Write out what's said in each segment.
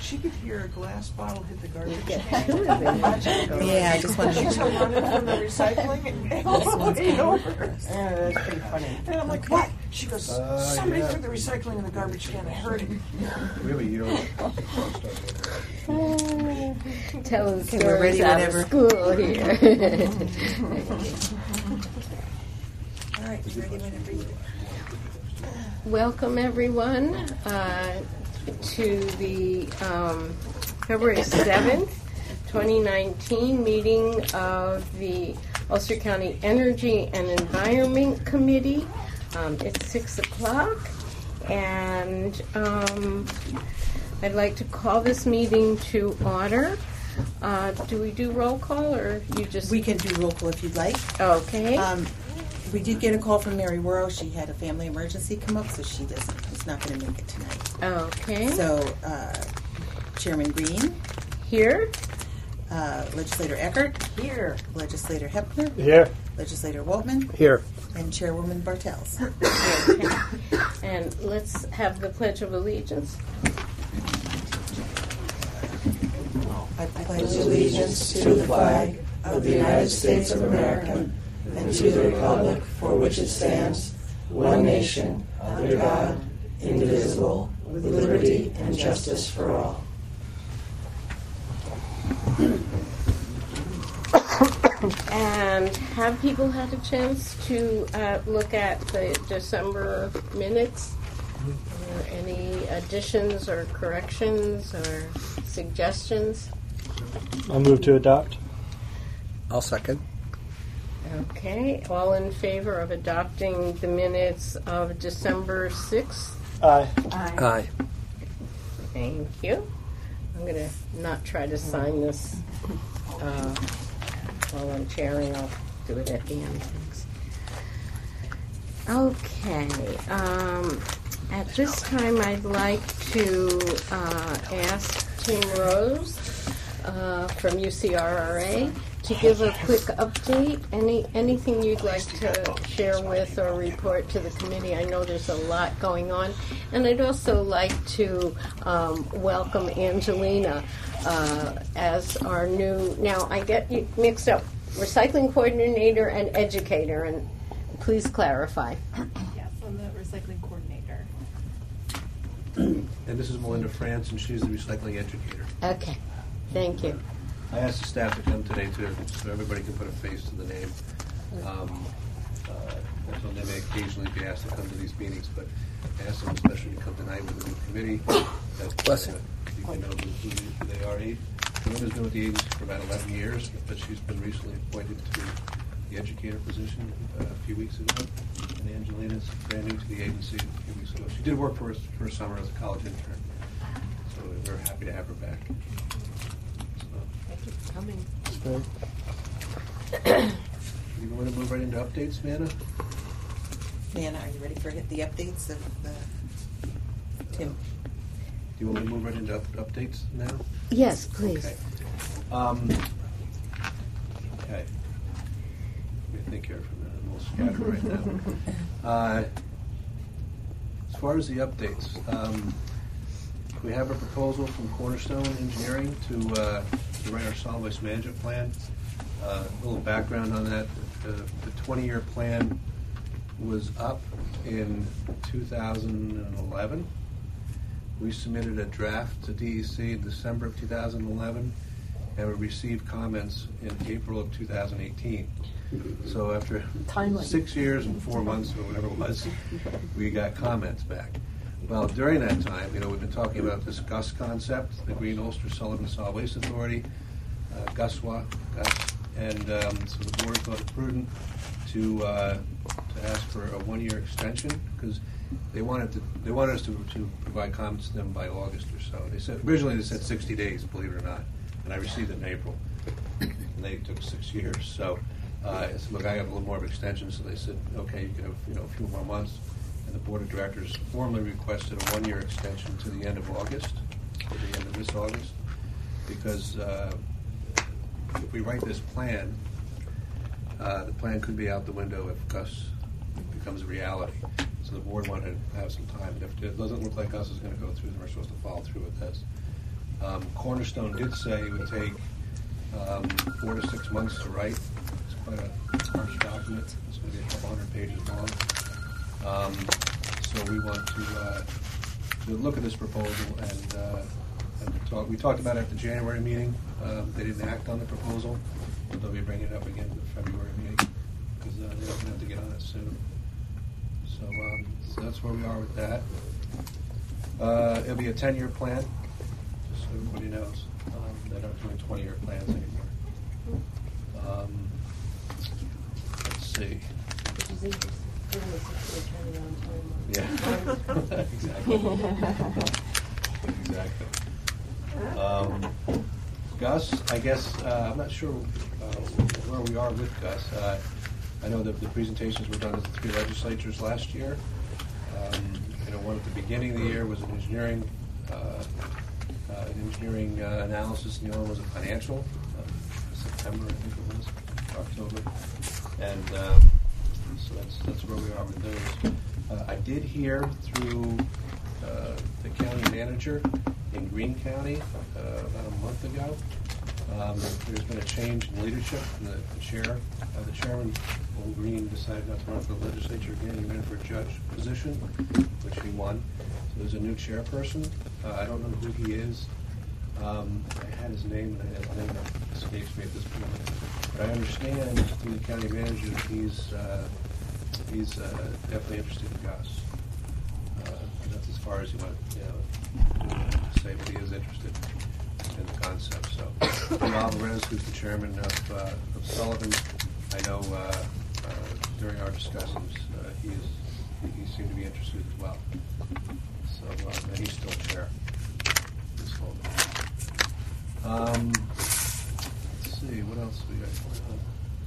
she could hear a glass bottle hit the garbage can. Yeah, I just wanted to. She's running from the recycling and all the way over. Yeah, that's pretty funny. And I'm like, what? She goes, somebody threw the recycling in the garbage can. I heard it. Really, Telling Okay, we're ready stories out whenever. of school here. All right, you ready whenever you Welcome, everyone, to the February 7th, 2019 meeting of the Ulster County Energy and Environment Committee. It's 6 o'clock, and I'd like to call this meeting to order. Do we do roll call, or you just... We can do roll call if you'd like. Okay. We did get a call from Mary Worrell. She had a family emergency come up, so she is not going to make it tonight. Okay. So, Chairman Green. Here. Legislator Eckert. Here. Legislator Hepner. Here. Legislator Waltman. Here. And Chairwoman Bartels. Okay. And let's have the Pledge of Allegiance. I pledge allegiance to the flag of the United States of America and to the republic for which it stands, one nation, under God, indivisible, with liberty and justice for all. And have people had a chance to look at the December minutes? Are there any additions or corrections or suggestions? I'll move to adopt. I'll second. Okay, all in favor of adopting the minutes of December 6th? Aye. Aye. Thank you. I'm going to not try to sign this while I'm chairing. I'll do it at the end. Thanks. Okay. At this time, I'd like to ask Tim Rose from UCRRA to give a quick update. Anything you'd like to share with or report to the committee? I know there's a lot going on. And I'd also like to welcome Angelina as our new, now I get you mixed up, recycling coordinator and educator, and please clarify. Yes, I'm the recycling coordinator. And this is Melinda France, and she's the recycling educator. Okay, thank you. I asked the staff to come today too, so everybody can put a face to the name. So they may occasionally be asked to come to these meetings, but I asked them especially to come tonight with a new committee. Bless you. You can know who they are. Melinda's been with the agency for about 11 years, but she's been recently appointed to the educator position a few weeks ago. And Angelina's brand new to the agency a few weeks ago. She did work for us for a summer as a college intern, so we're happy to have her back. Coming. You want to move right into updates, Manna? Manna, are you ready for the updates of Tim? Do you want me to move right into updates now? Yes, please. Okay. Okay. Let me think here for a minute. I'm a little scattered right now. As far as the updates, we have a proposal from Cornerstone Engineering to write our solid waste management plan. A little background on that. The 20-year plan was up in 2011. We submitted a draft to DEC in December of 2011, and we received comments in April of 2018. So after 6 years and 4 months, or whatever it was, we got comments back. Well, during that time, we've been talking about this GUS concept, the Green Ulster Sullivan Solid Waste Authority, GUSWA, and so the board thought it prudent to ask for a 1-year extension because they wanted us to provide comments to them by August or so. They said originally they said 60 days, believe it or not, and I received it in April, and they took 6 years. So I said, look, I have a little more of an extension. So they said, okay, you can have a few more months. And the board of directors formally requested a 1-year extension to the end of August, to the end of this August, because if we write this plan, the plan could be out the window if GUS becomes a reality. So the board wanted to have some time. If it doesn't look like GUS is going to go through, then we're supposed to follow through with this. Cornerstone did say it would take 4 to 6 months to write. It's quite a harsh document. It's going to be a couple hundred pages long. So we want to look at this proposal and talk. We talked about it at the January meeting. They didn't act on the proposal, but they'll be bringing it up again in the February meeting because they're going to have to get on it soon. So that's where we are with that. It'll be a 10-year plan, just so everybody knows. They're not doing 20-year plans anymore. Let's see. Which is interesting, given the turnaround time. Yeah, exactly. Gus, I guess, I'm not sure where we are with Gus. I know that the presentations were done at the 3 legislatures last year. One at the beginning of the year was an engineering analysis, and the other one was a financial, September, I think it was, October. And so that's where we are with those. I did hear through the county manager in Greene County about a month ago. There's been a change in leadership in the chair. The chairman, Old Green, decided not to run for the legislature again. He ran for a judge position, which he won. So there's a new chairperson. I don't know who he is. I had his name, and his name escapes me at this point. But I understand from the county manager that he's definitely interested in Gus. And that's as far as he went, to say, but he is interested in the concept. So, Bob Lorenz, who's the chairman of Sullivan, I know during our discussions he seemed to be interested as well. So, and he's still chair. Let's see, what else we got going on?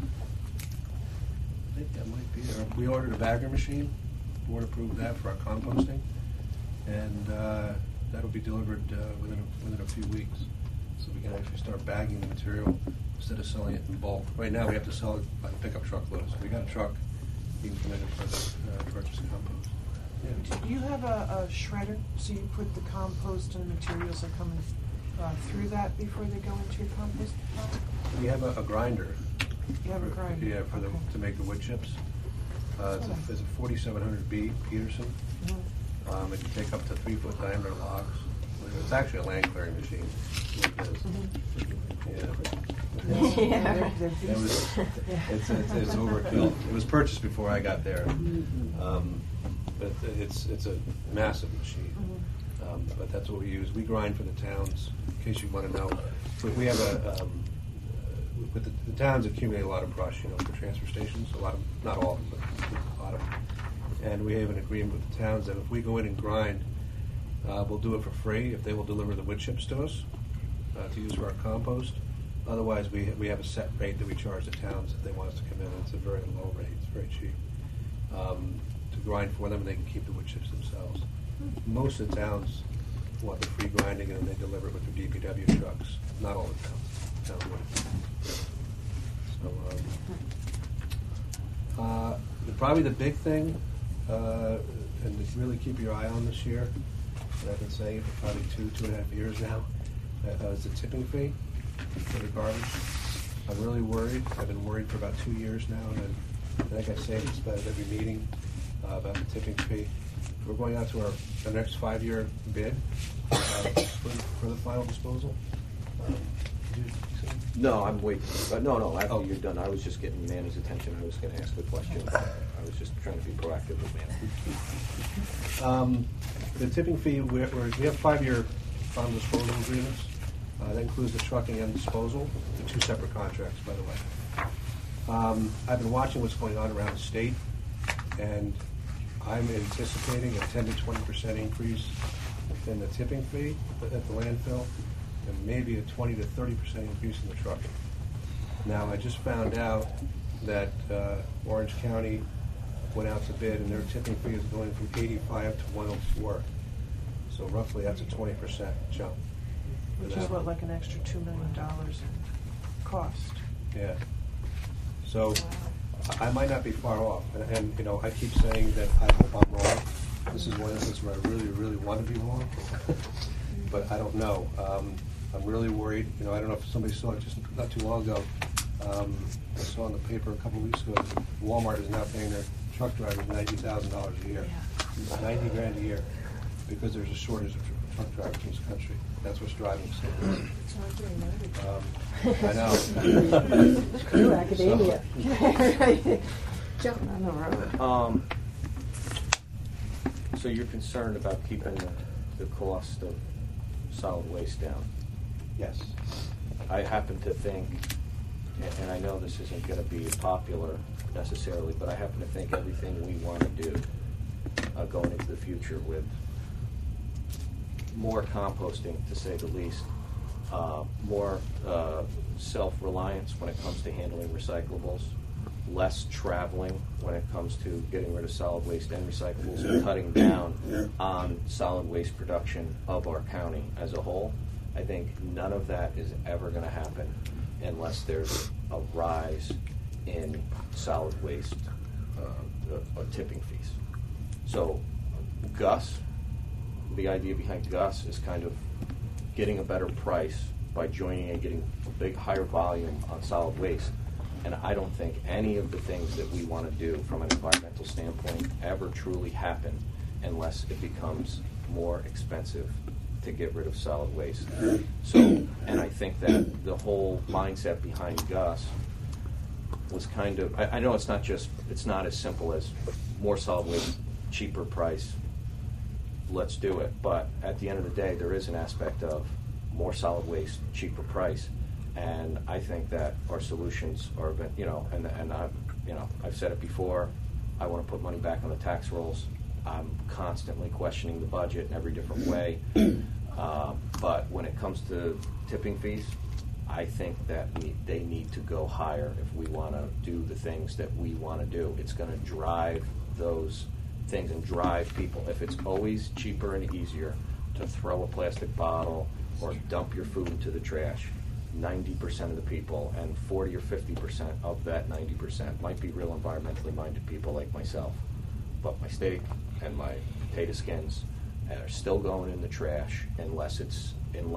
I think that might be it. We ordered a bagger machine. The board approved that for our composting, and that'll be delivered within a few weeks. So we can actually start bagging the material instead of selling it in bulk. Right now we have to sell it by pickup truckloads. We got a truck being committed for the purchase of compost. Yeah. Do you have a shredder so you put the compost and materials that come through that before they go into your compost pile? We have a grinder. You have a grinder? Yeah, okay. to make the wood chips. It's a 4700B Peterson. Mm-hmm. It can take up to 3-foot diameter logs. It's actually a land clearing machine. It's overkill. It was purchased before I got there, but it's a massive machine. But that's what we use. We grind for the towns. In case you want to know, we have but the towns accumulate a lot of brush, for transfer stations. A lot of, not all of them, but a lot of them. And we have an agreement with the towns that if we go in and grind, we'll do it for free if they will deliver the wood chips to us to use for our compost. Otherwise, we have a set rate that we charge the towns if they want us to come in. It's a very low rate. It's very cheap to grind for them, and they can keep the wood chips themselves. Most of the towns want the free grinding, and then they deliver it with their DPW trucks. Not all the towns. Would. So, probably the big thing, and to really keep your eye on this year, and I've been saying it for probably 2.5 years now, is the tipping fee for the garbage. I'm really worried. I've been worried for about 2 years now, and I think I say this about every meeting about the tipping fee. We're going out to our next 5-year bid for the final disposal. No, I'm waiting. No, after you're done. I was just getting Manny's attention. I was going to ask a question. I was just trying to be proactive with Manny. The tipping fee, we have 5-year final disposal agreements. That includes the trucking and disposal. They're 2 separate contracts, by the way. I've been watching what's going on around the state, and I'm anticipating a 10 to 20% increase in the tipping fee at the landfill, and maybe a 20 to 30% increase in the trucking. Now, I just found out that Orange County went out to bid, and their tipping fee is going from 85 to 104. So roughly, that's a 20% jump. Which is what, like an extra $2 million in cost? Yeah. So I might not be far off, and I keep saying that I hope I'm wrong. This is one instance where I really, really want to be wrong. but I don't know. I'm really worried. You know, I don't know if somebody saw it just not too long ago. I saw in the paper a couple of weeks ago that Walmart is now paying their truck drivers $90,000 a year. $90,000 a year, because there's a shortage of truck drivers in this country. That's what's driving us. I know. True academia. Jumping on the road. So you're concerned about keeping the cost of solid waste down? Yes. I happen to think, and I know this isn't going to be popular necessarily, but I happen to think everything we want to do going into the future with more composting, to say the least, more self-reliance when it comes to handling recyclables, less traveling when it comes to getting rid of solid waste and recyclables, and cutting down on solid waste production of our county as a whole. I think none of that is ever going to happen unless there's a rise in solid waste tipping fees. So Gus, the idea behind Gus is kind of getting a better price by joining and getting a big higher volume on solid waste. And I don't think any of the things that we want to do from an environmental standpoint ever truly happen unless it becomes more expensive to get rid of solid waste. So, and I think that the whole mindset behind Gus was kind of, I know it's not as simple as more solid waste, cheaper price, let's do it. But at the end of the day, there is an aspect of more solid waste, cheaper price. And I think that our solutions are, and I've said it before, I want to put money back on the tax rolls. I'm constantly questioning the budget in every different way. But when it comes to tipping fees, I think that they need to go higher if we want to do the things that we want to do. It's going to drive those things and drive people. If it's always cheaper and easier to throw a plastic bottle or dump your food into the trash, 90% of the people, and 40 or 50% of that 90% might be real environmentally minded people like myself. But my steak and my potato skins are still going in the trash unless it's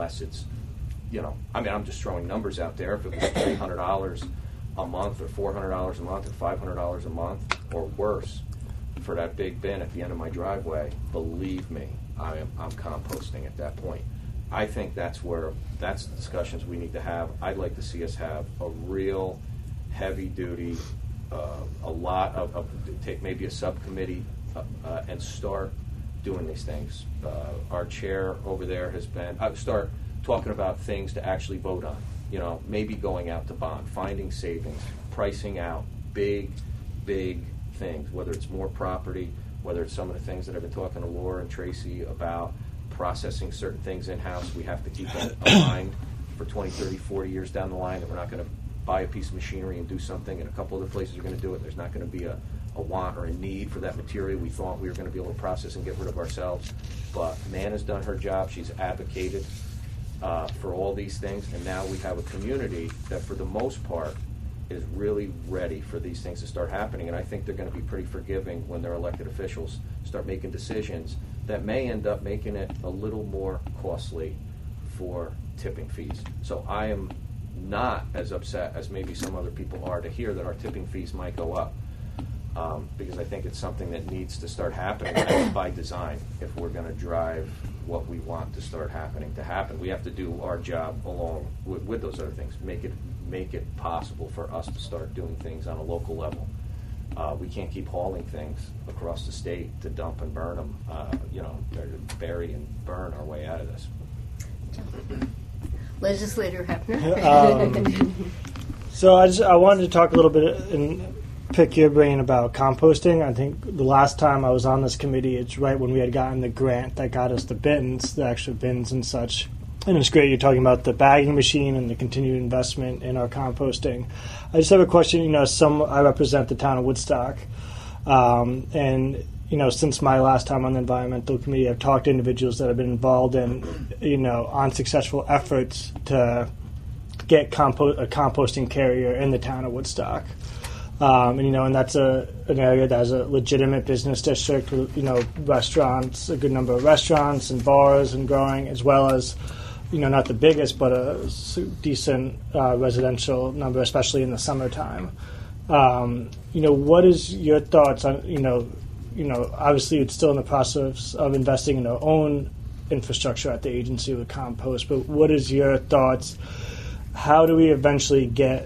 I'm just throwing numbers out there. If it was $300 a month or $400 a month or $500 a month or worse for that big bin at the end of my driveway, believe me, I'm composting at that point. I think that's the discussions we need to have. I'd like to see us have a real heavy-duty, a lot of take maybe a subcommittee and start doing these things. Our chair over there has been start talking about things to actually vote on. Maybe going out to bond, finding savings, pricing out big things. Whether it's more property, whether it's some of the things that I've been talking to Laura and Tracy about. Processing certain things in-house. We have to keep that in mind for 20, 30, 40 years down the line, that we're not going to buy a piece of machinery and do something, and a couple other places are going to do it. There's not going to be a want or a need for that material we thought we were going to be able to process and get rid of ourselves. But Man has done her job. She's advocated for all these things, and now we have a community that, for the most part, is really ready for these things to start happening. And I think they're going to be pretty forgiving when their elected officials start making decisions that may end up making it a little more costly for tipping fees. So I am not as upset as maybe some other people are to hear that our tipping fees might go up, because I think it's something that needs to start happening by design. If we're going to drive what we want to start happening to happen, we have to do our job along with those other things. Make it possible for us to start doing things on a local level. We can't keep hauling things across the state to dump and burn them, to bury and burn our way out of this. Legislator Hefner. So I wanted to talk a little bit and pick your brain about composting. I think the last time I was on this committee, it's right when we had gotten the grant that got us the bins, the extra bins and such. And it's great you're talking about the bagging machine and the continued investment in our composting. I just have a question. I represent the town of Woodstock, and since my last time on the environmental committee, I've talked to individuals that have been involved in unsuccessful efforts to get a composting carrier in the town of Woodstock. And that's an area that has a legitimate business district with, restaurants, a good number of restaurants and bars and growing, as well as, not the biggest, but a decent residential number, especially in the summertime. What is your thoughts on, obviously it's still in the process of investing in our own infrastructure at the agency with compost, but what is your thoughts? How do we eventually get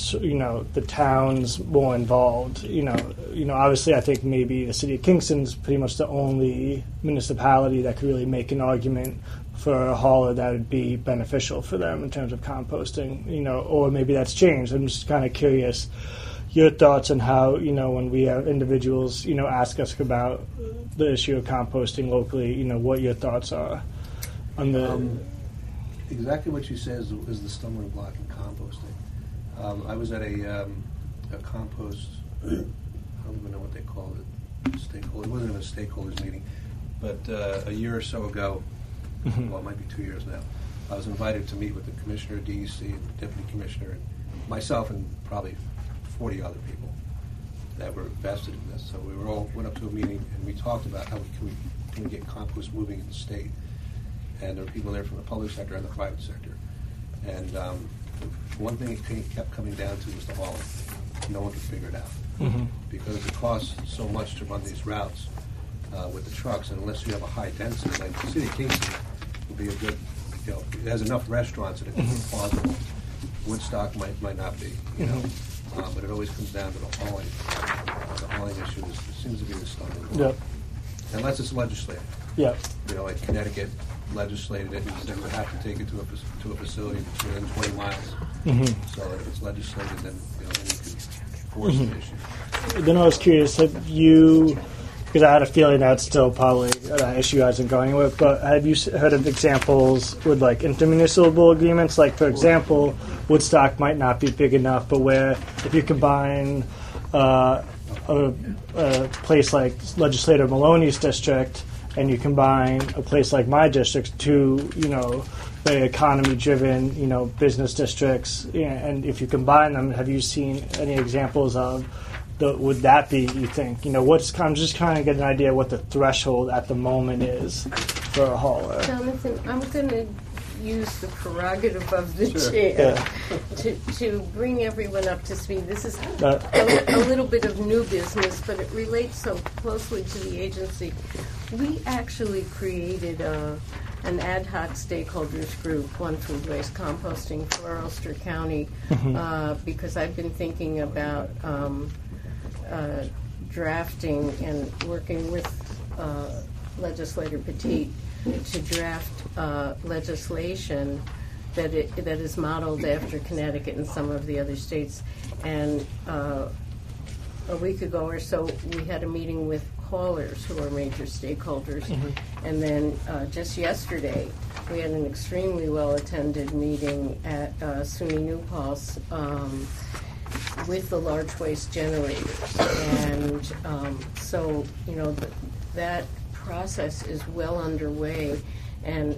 the towns more involved? Obviously I think maybe the city of Kingston's pretty much the only municipality that could really make an argument for a hauler that would be beneficial for them in terms of composting, or maybe that's changed. I'm just kind of curious your thoughts on how, when we have individuals, ask us about the issue of composting locally, what your thoughts are on the... Exactly what you said is the stumbling block in composting. I was at a compost, I don't even know what they call it, stakeholder. It wasn't even a stakeholders meeting, but a year or so ago, well, it might be 2 years now, I was invited to meet with the commissioner of DEC and the deputy commissioner, and myself and probably 40 other people that were vested in this. So we went up to a meeting and we talked about how can we get compost moving in the state. And there were people there from the public sector and the private sector. And one thing it kept coming down to was the hauling. No one could figure it out. Because it costs so much to run these routes with the trucks, and unless you have a high density, like the city of Kingston would be a good, it has enough restaurants that it can be plausible. Woodstock might not be, but it always comes down to the hauling. The hauling issue seems to be the stumbling block. Yep. Unless it's legislated. Yep. Like Connecticut legislated it and said we have to take it to a facility that's within 20 miles. So if it's legislated, then then you can force the issue. Then I was curious, have you, because I had a feeling that's still probably an issue hasn't going anywhere, but have you heard of examples with like intermunicipal agreements? Like, for example, Woodstock might not be big enough, but where if you combine a place like Legislator Maloney's district and you combine a place like my district to, very economy-driven, business districts, and if you combine them, have you seen any examples of would that be, you think? I'm just kind of get an idea what the threshold at the moment is for a hauler. Jonathan, I'm going to use the prerogative of the chair to bring everyone up to speed. This is a little bit of new business, but it relates so closely to the agency. We actually created an ad hoc stakeholders group, One Food Waste Composting for Ulster County, because I've been thinking about drafting and working with Legislator Petit to draft legislation that is modeled after Connecticut and some of the other states. And a week ago or so, we had a meeting with haulers who are major stakeholders. And then just yesterday, we had an extremely well-attended meeting at SUNY New Paltz with the large waste generators. And that process is well underway, and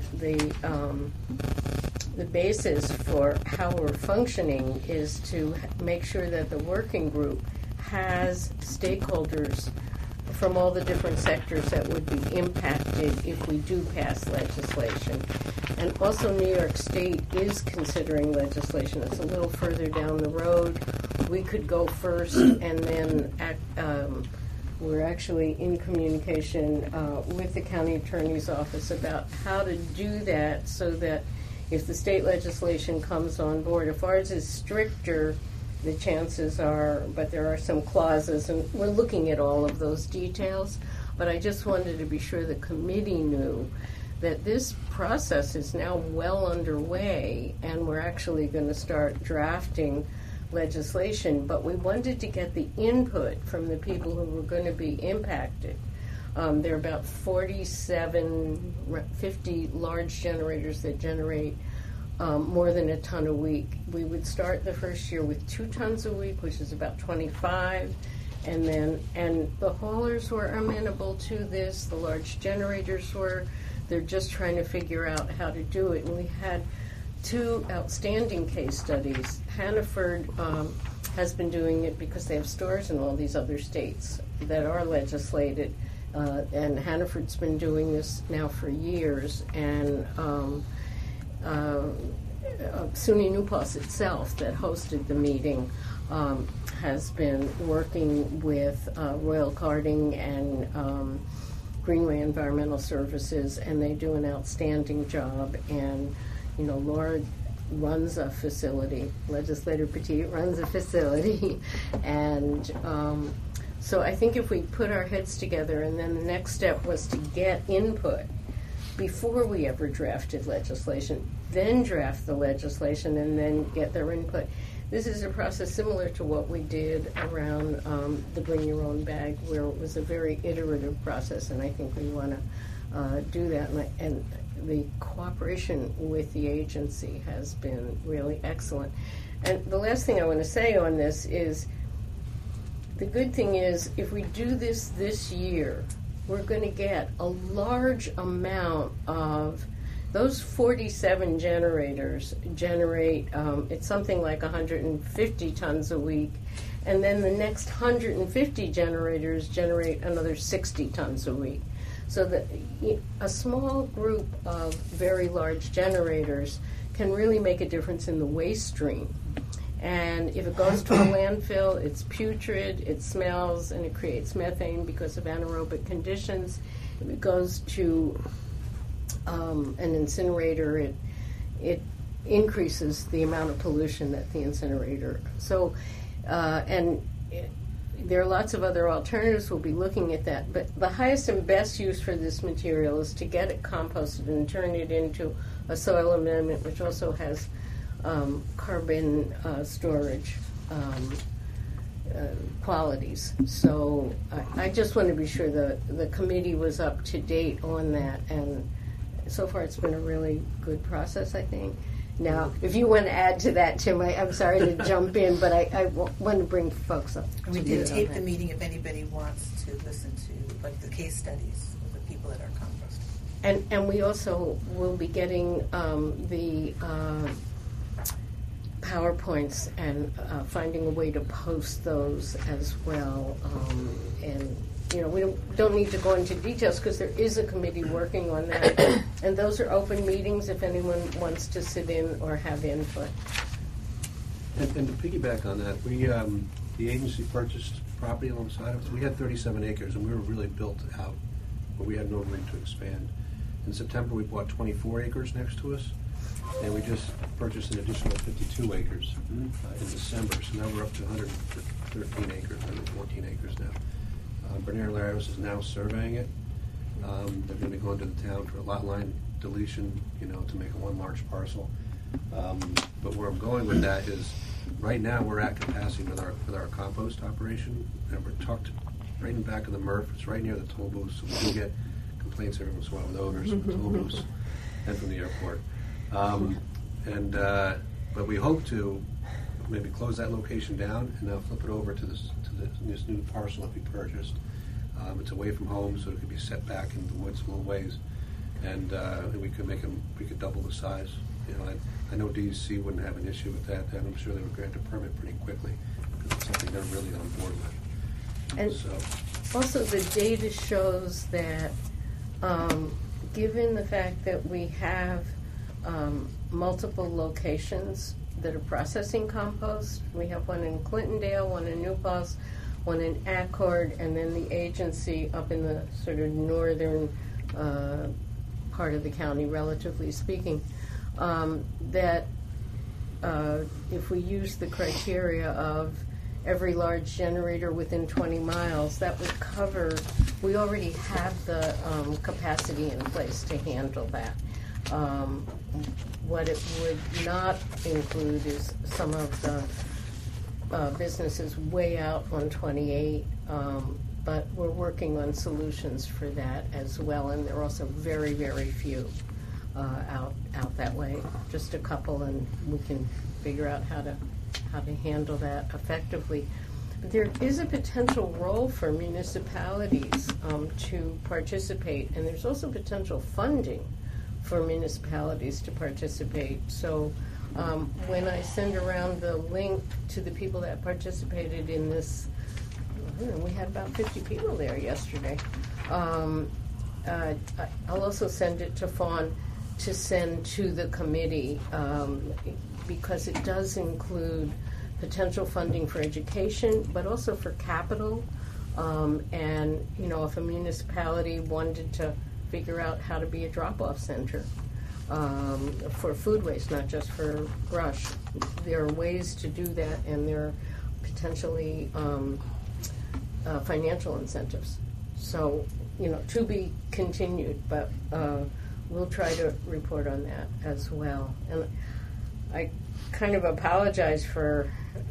the basis for how we're functioning is to make sure that the working group has stakeholders from all the different sectors that would be impacted if we do pass legislation. And also New York State is considering legislation. It's a little further down the road. We could go first, and then we're actually in communication with the county attorney's office about how to do that so that if the state legislation comes on board, if ours is stricter, the chances are, but there are some clauses, and we're looking at all of those details. But I just wanted to be sure the committee knew that this process is now well underway, and we're actually going to start drafting legislation. But we wanted to get the input from the people who were going to be impacted. There are about 50 large generators that generate more than a ton a week. We would start the first year with 2 tons a week, which is about 25, and the haulers were amenable to this. The large generators were. They're just trying to figure out how to do it. And we had two outstanding case studies. Hannaford has been doing it because they have stores in all these other states that are legislated, and Hannaford's been doing this now for years, and SUNY New Paltz itself, that hosted the meeting, has been working with Royal Karting and Greenway Environmental Services, and they do an outstanding job. And Laura runs a facility. Legislator Petit runs a facility, and so I think if we put our heads together, and then the next step was to get input before we ever drafted legislation, then draft the legislation, and then get their input. This is a process similar to what we did around the Bring Your Own Bag, where it was a very iterative process, and I think we want to do that. And the cooperation with the agency has been really excellent. And the last thing I want to say on this is, the good thing is, if we do this year, we're going to get a large amount of those 47 generators generate, it's something like 150 tons a week, and then the next 150 generators generate another 60 tons a week. So that a small group of very large generators can really make a difference in the waste stream. And if it goes to a landfill, it's putrid, it smells, and it creates methane because of anaerobic conditions. If it goes to an incinerator, it increases the amount of pollution that the incinerator. So, there are lots of other alternatives. We'll be looking at that. But the highest and best use for this material is to get it composted and turn it into a soil amendment, which also has carbon storage qualities. So I just want to be sure the committee was up to date on that, and so far it's been a really good process, I think. Now, if you want to add to that, Tim, I'm sorry to jump in, but I want to bring folks up. We did tape the meeting if anybody wants to listen to the case studies of the people that are composting. And we also will be getting the PowerPoints and finding a way to post those as well. And we don't need to go into details because there is a committee working on that, and those are open meetings if anyone wants to sit in or have input. And to piggyback on that, the agency purchased property alongside of us. We had 37 acres, and we were really built out, but we had no room to expand. In September, we bought 24 acres next to us, and we just purchased an additional 52 acres in December. So now we're up to 113 acres, 114 acres now. Bernier Laros is now surveying it. They're going to be going to the town for a lot line deletion, to make one large parcel. But where I'm going with that is, right now we're at capacity with our compost operation, and we're tucked right in the back of the MRF. It's right near the toll booths, so we do get complaints every once in a while with owners from the toll booths and from the airport. But we hope to maybe close that location down and now flip it over to this new parcel that we purchased. It's away from home, so it could be set back in the woods a little ways, and we could double the size. I know DEC wouldn't have an issue with that, and I'm sure they would grant a permit pretty quickly because it's something they're really on board with. And also, the data shows that, given the fact that we have multiple locations that are processing compost, we have one in Clintondale, one in New Paltz, one in Accord, and then the agency up in the sort of northern part of the county, relatively speaking, that if we use the criteria of every large generator within 20 miles, that would cover, we already have the capacity in place to handle that. What it would not include is some of the businesses way out on 28, but we're working on solutions for that as well, and there are also very, very few out that way, just a couple, and we can figure out how to handle that effectively. There is a potential role for municipalities to participate, and there's also potential funding for municipalities to participate. So when I send around the link to the people that participated in this, we had about 50 people there yesterday. I'll also send it to Fawn to send to the committee because it does include potential funding for education, but also for capital. And, you know, if a municipality wanted to figure out how to be a drop-off center for food waste, not just for brush, there are ways to do that, and there are potentially financial incentives. So, you know, to be continued, but we'll try to report on that as well. And I kind of apologize for,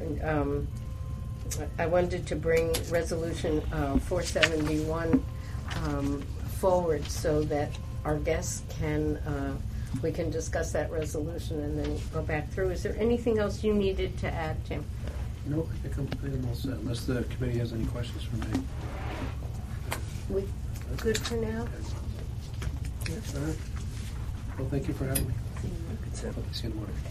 I wanted to bring Resolution 471 forward so that our guests can, we can discuss that resolution and then go back through. Is there anything else you needed to add, Tim? No, I think I'm all set, unless the committee has any questions for me. We good for now? Yes, all right. Well, thank you for having me. See you in the morning.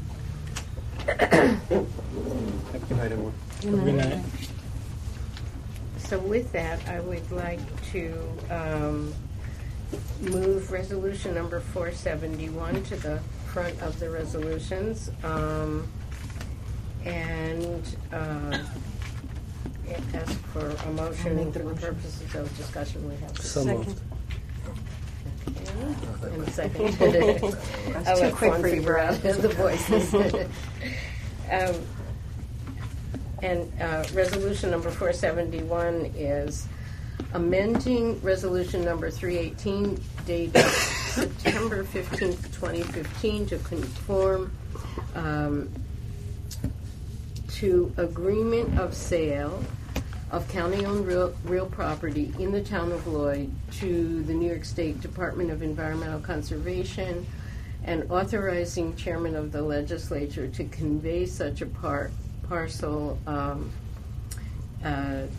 Have a good night, everyone. Good night. So with that, I would like to move resolution number 471 to the front of the resolutions, and ask for a motion for the purposes of discussion. We have to So moved. and second. That's too quick for you, Brad. The voices. And resolution number 471 is amending resolution number 318 dated September 15th, 2015 to conform to agreement of sale of county-owned real property in the town of Lloyd to the New York State Department of Environmental Conservation, and authorizing chairman of the legislature to convey such a parcel and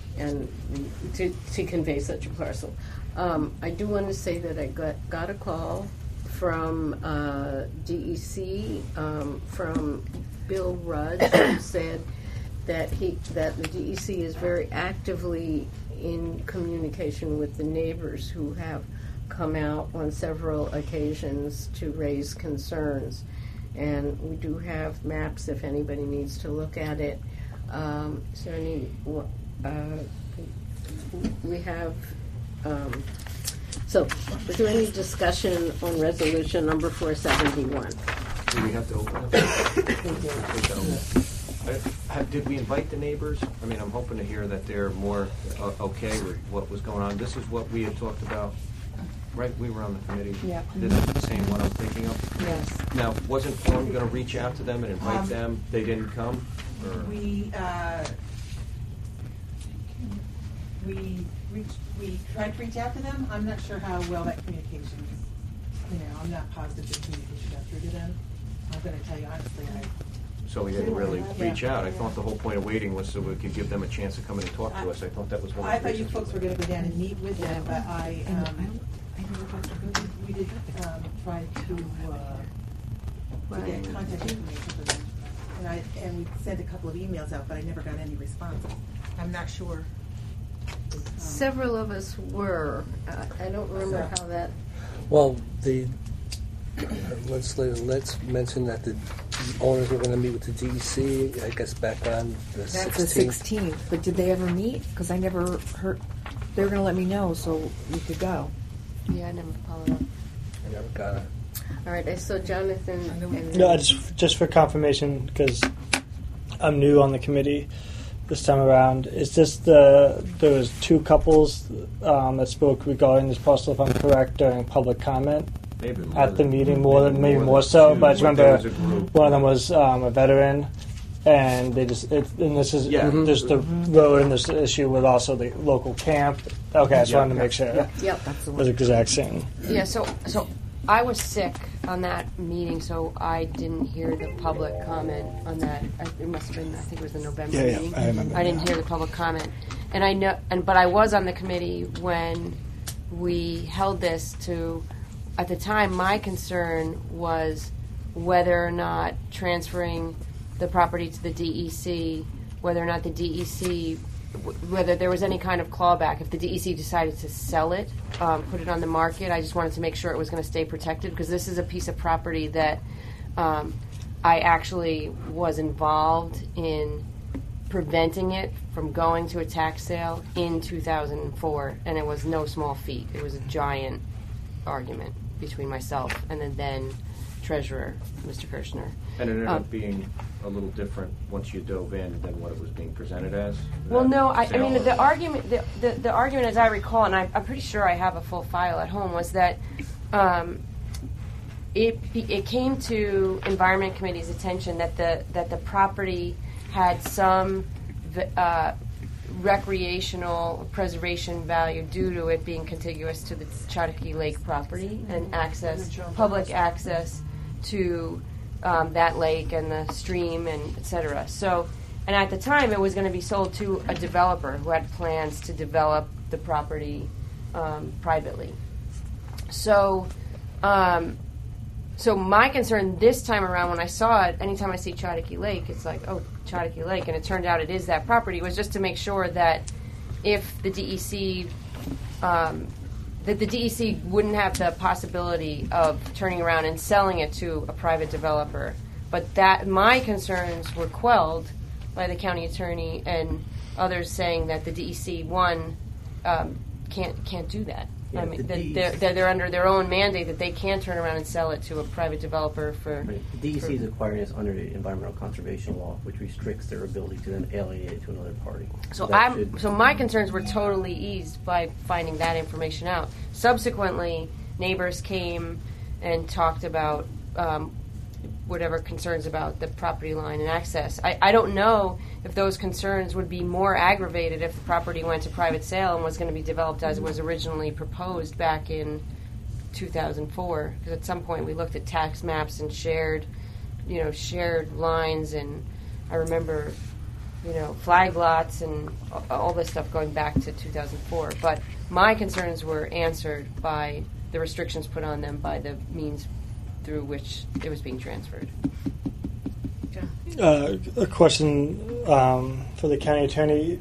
to convey such a parcel. I do want to say that I got a call from DEC from Bill Rudd, who said that the DEC is very actively in communication with the neighbors who have come out on several occasions to raise concerns. And we do have maps if anybody needs to look at it. Is there any, we have, so is there any discussion on resolution number 471? Do we have to open it? Did we invite the neighbors? I mean, I'm hoping to hear that they're more okay with what was going on. This is what we had talked about, right? We were on the committee. Yeah. This is the same one I'm thinking of? Yes. Now, wasn't Form going to reach out to them and invite them? They didn't come? Or? We tried to reach out to them. I'm not sure how well that communication is. You know, I'm not positive the communication got through to them. I'm going to tell you honestly, So we didn't really reach out. I thought the whole point of waiting was so we could give them a chance to come in and talk to us. I thought that was one of the I thought you reasons. folks were going to go down and meet with them, but we did try to get contact information for them. And we sent a couple of emails out, but I never got any response. I'm not sure. Several of us were. I don't remember how that. Well, let's mention that the owners were going to meet with the DEC, I guess, back on the 16th. That's the 16th. But did they ever meet? Because I never heard. They were going to let me know so we could go. Yeah, I never followed up. I never got it. All right, I saw Jonathan. And No, just for confirmation, because I'm new on the committee this time around. Is this there was two couples that spoke regarding this parcel, if I'm correct, during public comment Maybe more at the than- meeting, maybe more than so. two, But I just there remember was a group. one of them was a veteran, and they just and this is Yeah. there's the road and this issue with also the local camp. Okay, I just wanted to make sure Yep. That's the it one. was the exact same. Yeah, so I was sick on that meeting, so I didn't hear the public comment on that. It must have been, I think it was the November meeting. I remember. I didn't hear the public comment, and I know, but I was on the committee when we held this to at the time, my concern was whether or not transferring the property to the DEC, whether or not the DEC, whether there was any kind of clawback. If the DEC decided to sell it, put it on the market, I just wanted to make sure it was going to stay protected, because this is a piece of property that I actually was involved in preventing it from going to a tax sale in 2004, and it was no small feat. It was a giant argument between myself and the then treasurer, Mr. Kirshner. And it ended up being a little different once you dove in than what it was being presented as? Well, no, I mean, the argument, the argument, as I recall, and I'm pretty sure I have a full file at home, was that it came to Environment Committee's attention that the property had some recreational preservation value due to it being contiguous to the Chautauqua Lake property and public access to that lake and the stream and et cetera. So, and at the time it was going to be sold to a developer who had plans to develop the property privately. So, so my concern this time around when I saw it, anytime I see Chautauqua Lake, it's like, oh, Chautauqua Lake, and it turned out it is that property, was just to make sure that if the DEC, that the DEC wouldn't have the possibility of turning around and selling it to a private developer. But that my concerns were quelled by the county attorney and others saying that the DEC, can't do that. Yeah, I mean, they're under their own mandate that they can't turn around and sell it to a private developer for... Right. The DEC is acquiring this under the environmental conservation law, which restricts their ability to then alienate it to another party. So my concerns were totally eased by finding that information out. Subsequently, neighbors came and talked about whatever concerns about the property line and access. I don't know if those concerns would be more aggravated if the property went to private sale and was going to be developed as was originally proposed back in 2004. Because at some point we looked at tax maps and shared lines, and I remember, flag lots and all this stuff going back to 2004. But my concerns were answered by the restrictions put on them by the means through which it was being transferred. A question for the county attorney.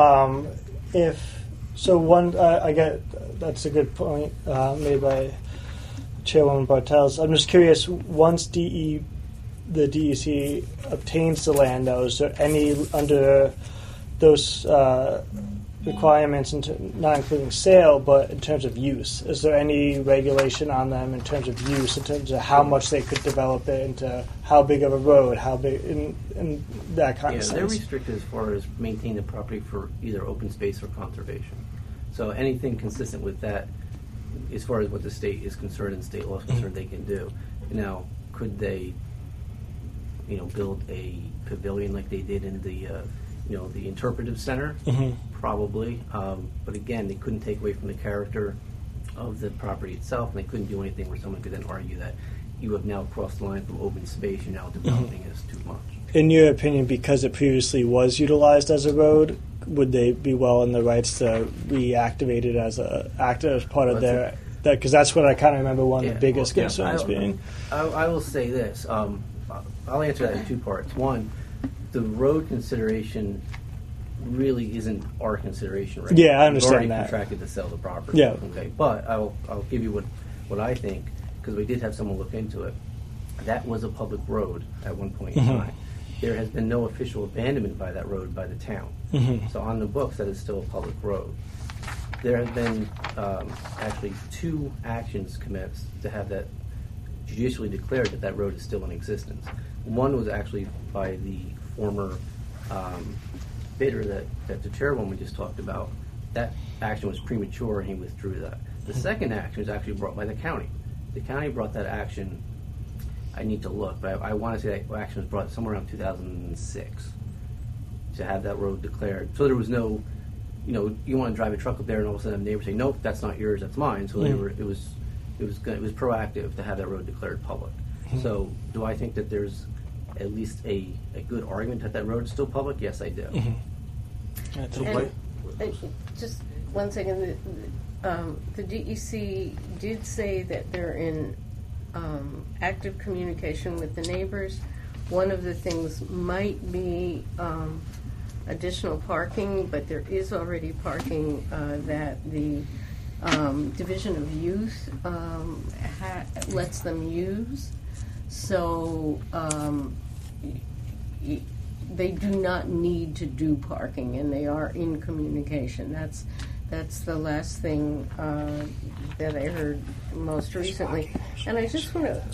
I get that's a good point made by Chairwoman Bartels. I'm just curious. Once the DEC obtains the land, though, is there any under those requirements, not including sale, but in terms of use? Is there any regulation on them in terms of use, in terms of how much they could develop it into, how big of a road, how big, in that kind of sense? They're restricted as far as maintaining the property for either open space or conservation. So anything consistent with that, as far as what the state is concerned and state law is concerned, they can do. Now, could they, build a pavilion like they did in the the interpretive center? Mm-hmm. Probably, but again, they couldn't take away from the character of the property itself, and they couldn't do anything where someone could then argue that you have now crossed the line from open space, you're now developing as too much. In your opinion, because it previously was utilized as a road, would they be well in the rights to reactivate it as part of their? Because that's what I kind of remember one of the biggest concerns being. I will say this. I'll answer that in two parts. One, the road consideration really isn't our consideration right now. Yeah, I understand We've already that. contracted to sell the property. Yeah. Okay, but I'll give you what I think, because we did have someone look into it. That was a public road at one point in time. There has been no official abandonment by that road by the town. So on the books, that is still a public road. There have been actually 2 actions commenced to have that judicially declared that road is still in existence. One was actually by the former bidder that the chairwoman just talked about. That action was premature, and he withdrew that. The second action was actually brought by the county. The county brought that action. I need to look, but I want to say that action was brought somewhere around 2006 to have that road declared. So there was no, you want to drive a truck up there, and all of a sudden a neighbor say, "Nope, that's not yours, that's mine." So it was proactive to have that road declared public. So do I think that there's at least a good argument that road is still public? Yes, I do. And just one second. the DEC did say that they're in active communication with the neighbors. One of the things might be additional parking, but there is already parking that the Division of Youth lets them use. So they do not need to do parking, and they are in communication. That's the last thing that I heard most recently. And I just want to,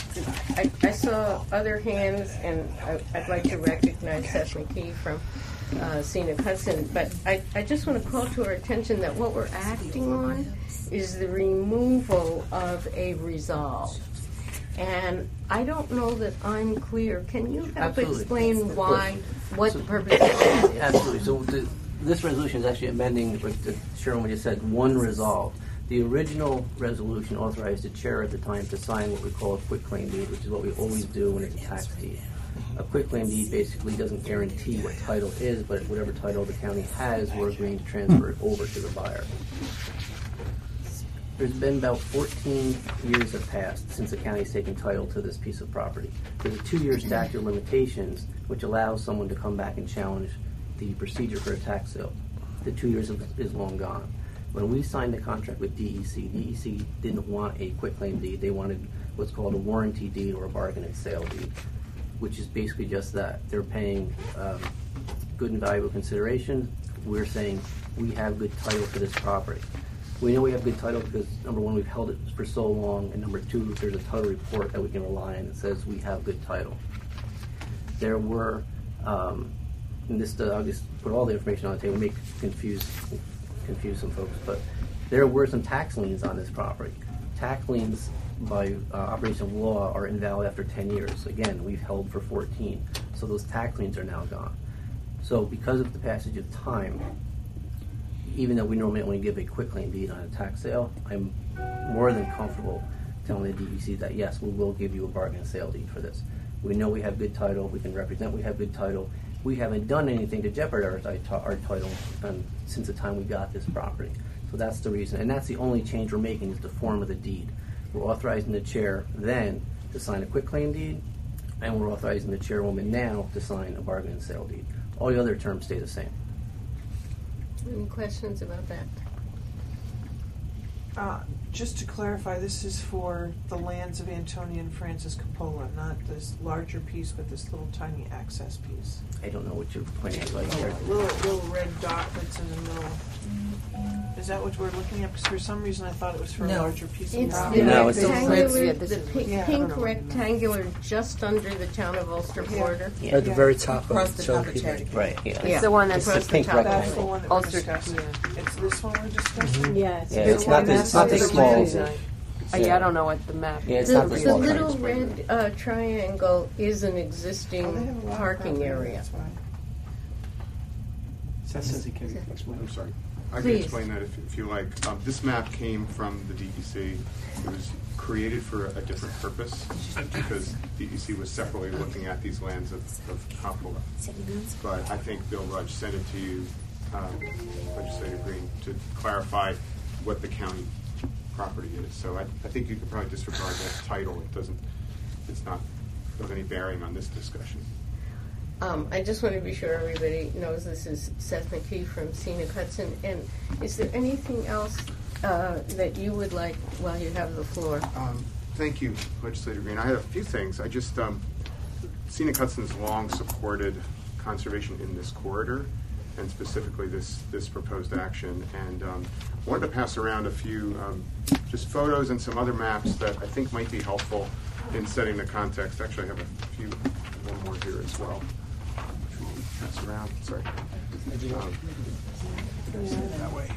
I saw other hands, and I'd like to recognize Seth McKee from Scenic Hudson, but I just want to call to our attention that what we're acting on is the removal of a resolve. And I don't know that I'm clear. Can you help Absolutely. explain why, what the purpose of this is? Absolutely. So this resolution is actually amending what Sharon just said, one resolve. The original resolution authorized the chair at the time to sign what we call a quitclaim deed, which is what we always do when it's a tax deed. A quitclaim deed basically doesn't guarantee what title is, but whatever title the county has, we're agreeing to transfer it over to the buyer. There's been about 14 years have passed since the county's taken title to this piece of property. There's a 2-year statute of limitations which allows someone to come back and challenge the procedure for a tax sale. The 2 years is long gone. When we signed the contract with DEC didn't want a quitclaim deed. They wanted what's called a warranty deed or a bargain and sale deed, which is basically just that. They're paying good and valuable consideration. We're saying we have good title for this property. We know we have good title because, number one, we've held it for so long, and number two, there's a title report that we can rely on that says we have good title. There were, and this, I'll just put all the information on the table, may confuse some folks, but there were some tax liens on this property. Tax liens, by operation of law, are invalid after 10 years. Again, we've held for 14, so those tax liens are now gone. So because of the passage of time, even though we normally only give a quitclaim deed on a tax sale, I'm more than comfortable telling the DEC that yes, we will give you a bargain and sale deed for this. We know we have good title. We can represent we have good title. We haven't done anything to jeopardize our title since the time we got this property. So that's the reason, and that's the only change we're making is the form of the deed. We're authorizing the chair then to sign a quitclaim deed, and we're authorizing the chairwoman now to sign a bargain and sale deed. All the other terms stay the same. Any questions about that? Just to clarify, this is for the lands of Antonia and Francis Coppola, not this larger piece, but this little tiny access piece. I don't know what you're pointing at right here. Little red dot that's in the middle. Is that what we're looking at? Because for some reason I thought it was for a larger piece of It's property. the No, it's rectangular, this the is- pink, Yeah, I pink don't know. rectangular just under the town of Ulster border. At the very top Across of the it. top of Cherokee. Right, yeah. It's the one that's It's the across the pink top. rectangle. That's the one that we're Ulster, discussing. yeah. It's this one we're discussing? Yeah, it's Yeah, the it's not one this, not the that's small. Yeah, I don't know what the map Yeah, it's is. not The, the the small little triangle. red triangle is an Oh, they existing have a lot of parking property, area. that's why. Seth says he can explain. I'm sorry. I Please. can explain that if you like. This map came from the DEC. It was created for a different purpose because DEC was separately looking at these lands of Coppola. But I think Bill Rudge sent it to you, Legislative Green, to clarify what the county property is. So I think you could probably disregard that title. It's not of any bearing on this discussion. I just want to be sure everybody knows this is Seth McKee from Scenic Hudson. And is there anything else that you would like while you have the floor? Thank you, Legislator Green. I had a few things. I just, Scenic Hudson's long supported conservation in this corridor, and specifically this proposed action. And wanted to pass around a few just photos and some other maps that I think might be helpful in setting the context. Actually, I have one more here as well. Pass around. Sorry. That way.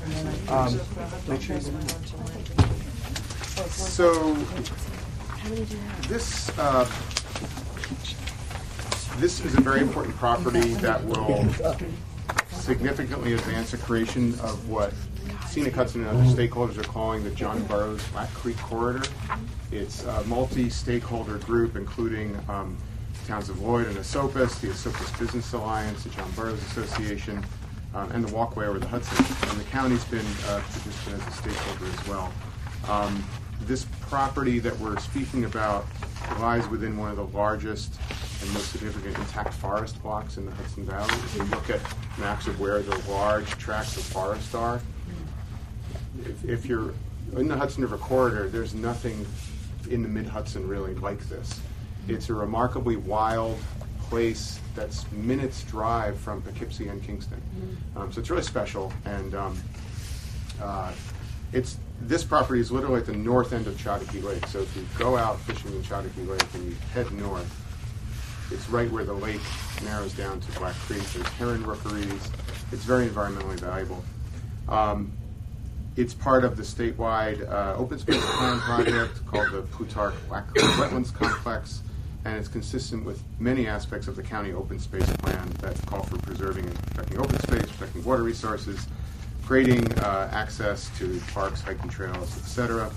So this is a very important property that will significantly advance the creation of what Scenic Hudson and other stakeholders are calling the John Burroughs Black Creek Corridor. It's a multi-stakeholder group, including towns of Lloyd and Esopus, the Esopus Business Alliance, the John Burroughs Association, and the walkway over the Hudson. And the county's been a participant as a stakeholder as well. This property that we're speaking about lies within one of the largest and most significant intact forest blocks in the Hudson Valley. If you look at maps of where the large tracts of forest are, if you're in the Hudson River corridor, there's nothing in the mid-Hudson really like this. It's a remarkably wild place that's minutes drive from Poughkeepsie and Kingston. So it's really special, and this property is literally at the north end of Chautauqua Lake. So if you go out fishing in Chautauqua Lake and you head north, it's right where the lake narrows down to Black Creek. There's heron rookeries. It's very environmentally valuable. It's part of the statewide open space plan project called the Plutarch Black Creek Wetlands Complex, and it's consistent with many aspects of the county open space plan that call for preserving and protecting open space, protecting water resources, creating access to parks, hiking trails, etc.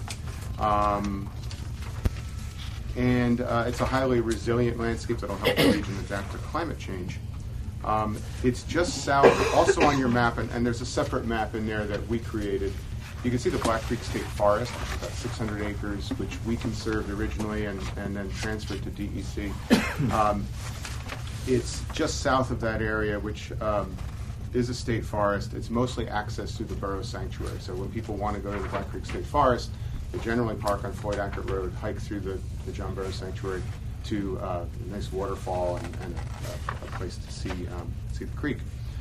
And it's a highly resilient landscape that will help the region adapt to climate change. It's just south, also on your map, and there's a separate map in there that we created. You can see the Black Creek State Forest, which is about 600 acres, which we conserved originally and then transferred to DEC. It's just south of that area, which is a state forest. It's mostly accessed through the Borough Sanctuary. So when people want to go to the Black Creek State Forest, they generally park on Floyd Ackert Road, hike through the John Borough Sanctuary to a nice waterfall and a place to see the creek.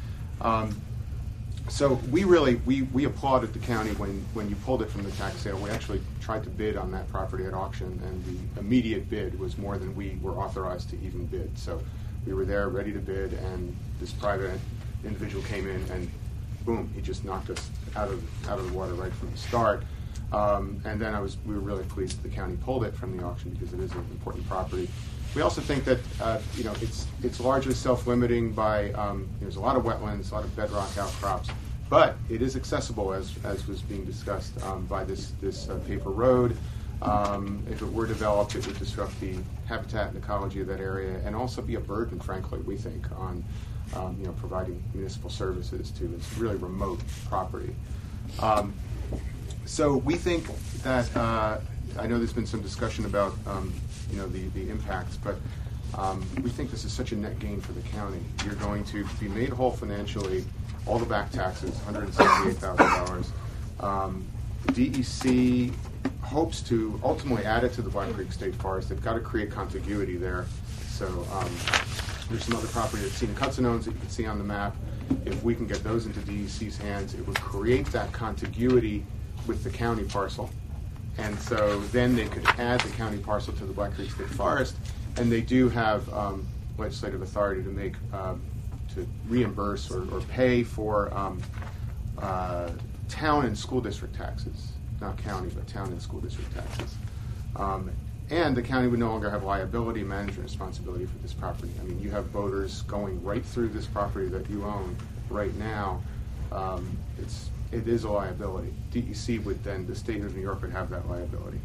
So we applauded the county when you pulled it from the tax sale. We actually tried to bid on that property at auction, and the immediate bid was more than we were authorized to even bid. So we were there ready to bid, and this private individual came in and boom, he just knocked us out of the water right from the start. And then we were really pleased that the county pulled it from the auction because it is an important property. We also think that it's largely self-limiting by there's a lot of wetlands, a lot of bedrock outcrops, but it is accessible as was being discussed by this paper road. If it were developed, it would disrupt the habitat and ecology of that area, and also be a burden, frankly, we think, on providing municipal services to this really remote property. So we think that I know there's been some discussion about the impacts, but we think this is such a net gain for the county. You're going to be made whole financially, all the back taxes, $178,000. DEC hopes to ultimately add it to the Black Creek State Forest. They've got to create contiguity there. So there's some other property that Scenic Hudson owns that you can see on the map. If we can get those into DEC's hands, it would create that contiguity with the county parcel. And so then they could add the county parcel to the Black Creek State Forest, and they do have legislative authority to make to reimburse or pay for town and school district taxes, not county, but town and school district taxes. And the county would no longer have liability management responsibility for this property. I mean, you have boaters going right through this property that you own right now. It is a liability. DEC would then, the state of New York would have that liability.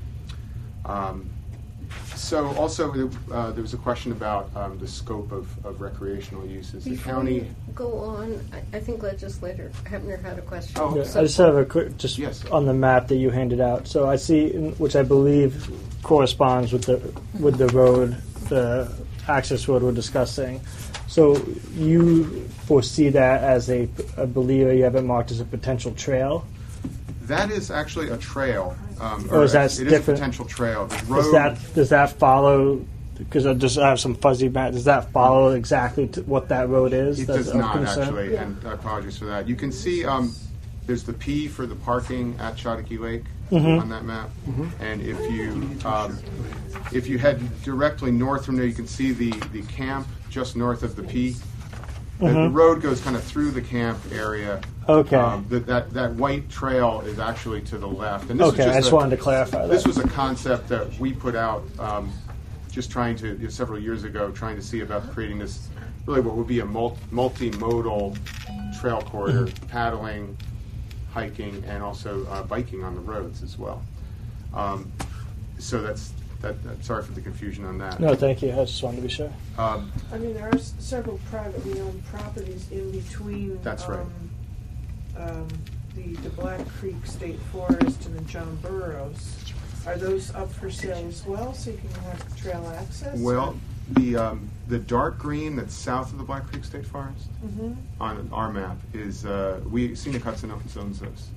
So also there was a question about the scope of recreational uses. The Before county. you go on, I think Legislator Hebner had a question. Oh, Yeah, I just have a quick, on the map that you handed out. So I see, which I believe corresponds with the road, the access road we're discussing. So you foresee that as I believe you have it marked as a potential trail? That is actually a trail. Or is that it different? is a potential trail. The road, Does that follow? Because I have some fuzzy map. Does that follow exactly to what that road is? It That's does of not concern? actually, and I apologize for that. You can see there's the P for the parking at Chautauqua Lake on that map, and if you head directly north from there, you can see the camp just north of the P. The road goes kind of through the camp area. Okay. That white trail is actually to the left. And this Okay, I just wanted to clarify that. This was a concept that we put out just trying to, several years ago, trying to see about creating this, really what would be a multimodal trail corridor, paddling, hiking, and also biking on the roads as well. So that's Sorry for the confusion on that. No, thank you. I just wanted to be sure. I mean, there are several privately owned properties in between. That's right. The Black Creek State Forest and the John Burroughs. Are those up for sale as well, so you can have trail access? Well, the dark green that's south of the Black Creek State Forest on our map is Scenic Hudson owns those.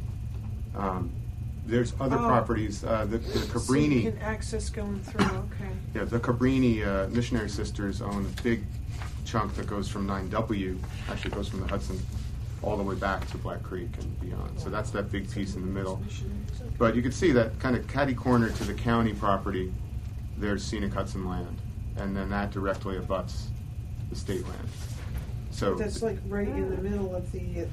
There's other properties. The Cabrini. So you can access going through. Okay. Yeah, the Cabrini Missionary Sisters own a big chunk that goes from 9W. Actually, goes from the Hudson all the way back to Black Creek and beyond. So that's that big piece in the middle. But you can see that kind of catty corner to the county property. There's Scenic Hudson land, and then that directly abuts the state land. So that's like right in the middle of the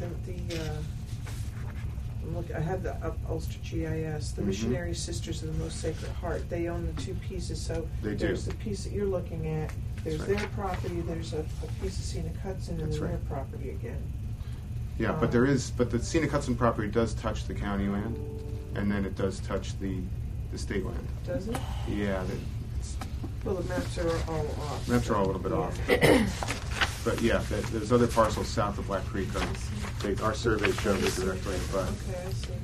look, I have the Ulster GIS. The Missionary Sisters of the Most Sacred Heart. They own the two pieces. So there's the piece that you're looking at. There's their property. There's a piece of Scenic Hudson, and then their property again. Yeah, but the Scenic Hudson property does touch the county land, and then it does touch the state land. Does it? Yeah. Well, the maps are all off. Maps are all a little bit off. But yeah, there's other parcels south of Black Creek. Our survey showed it directly. But okay,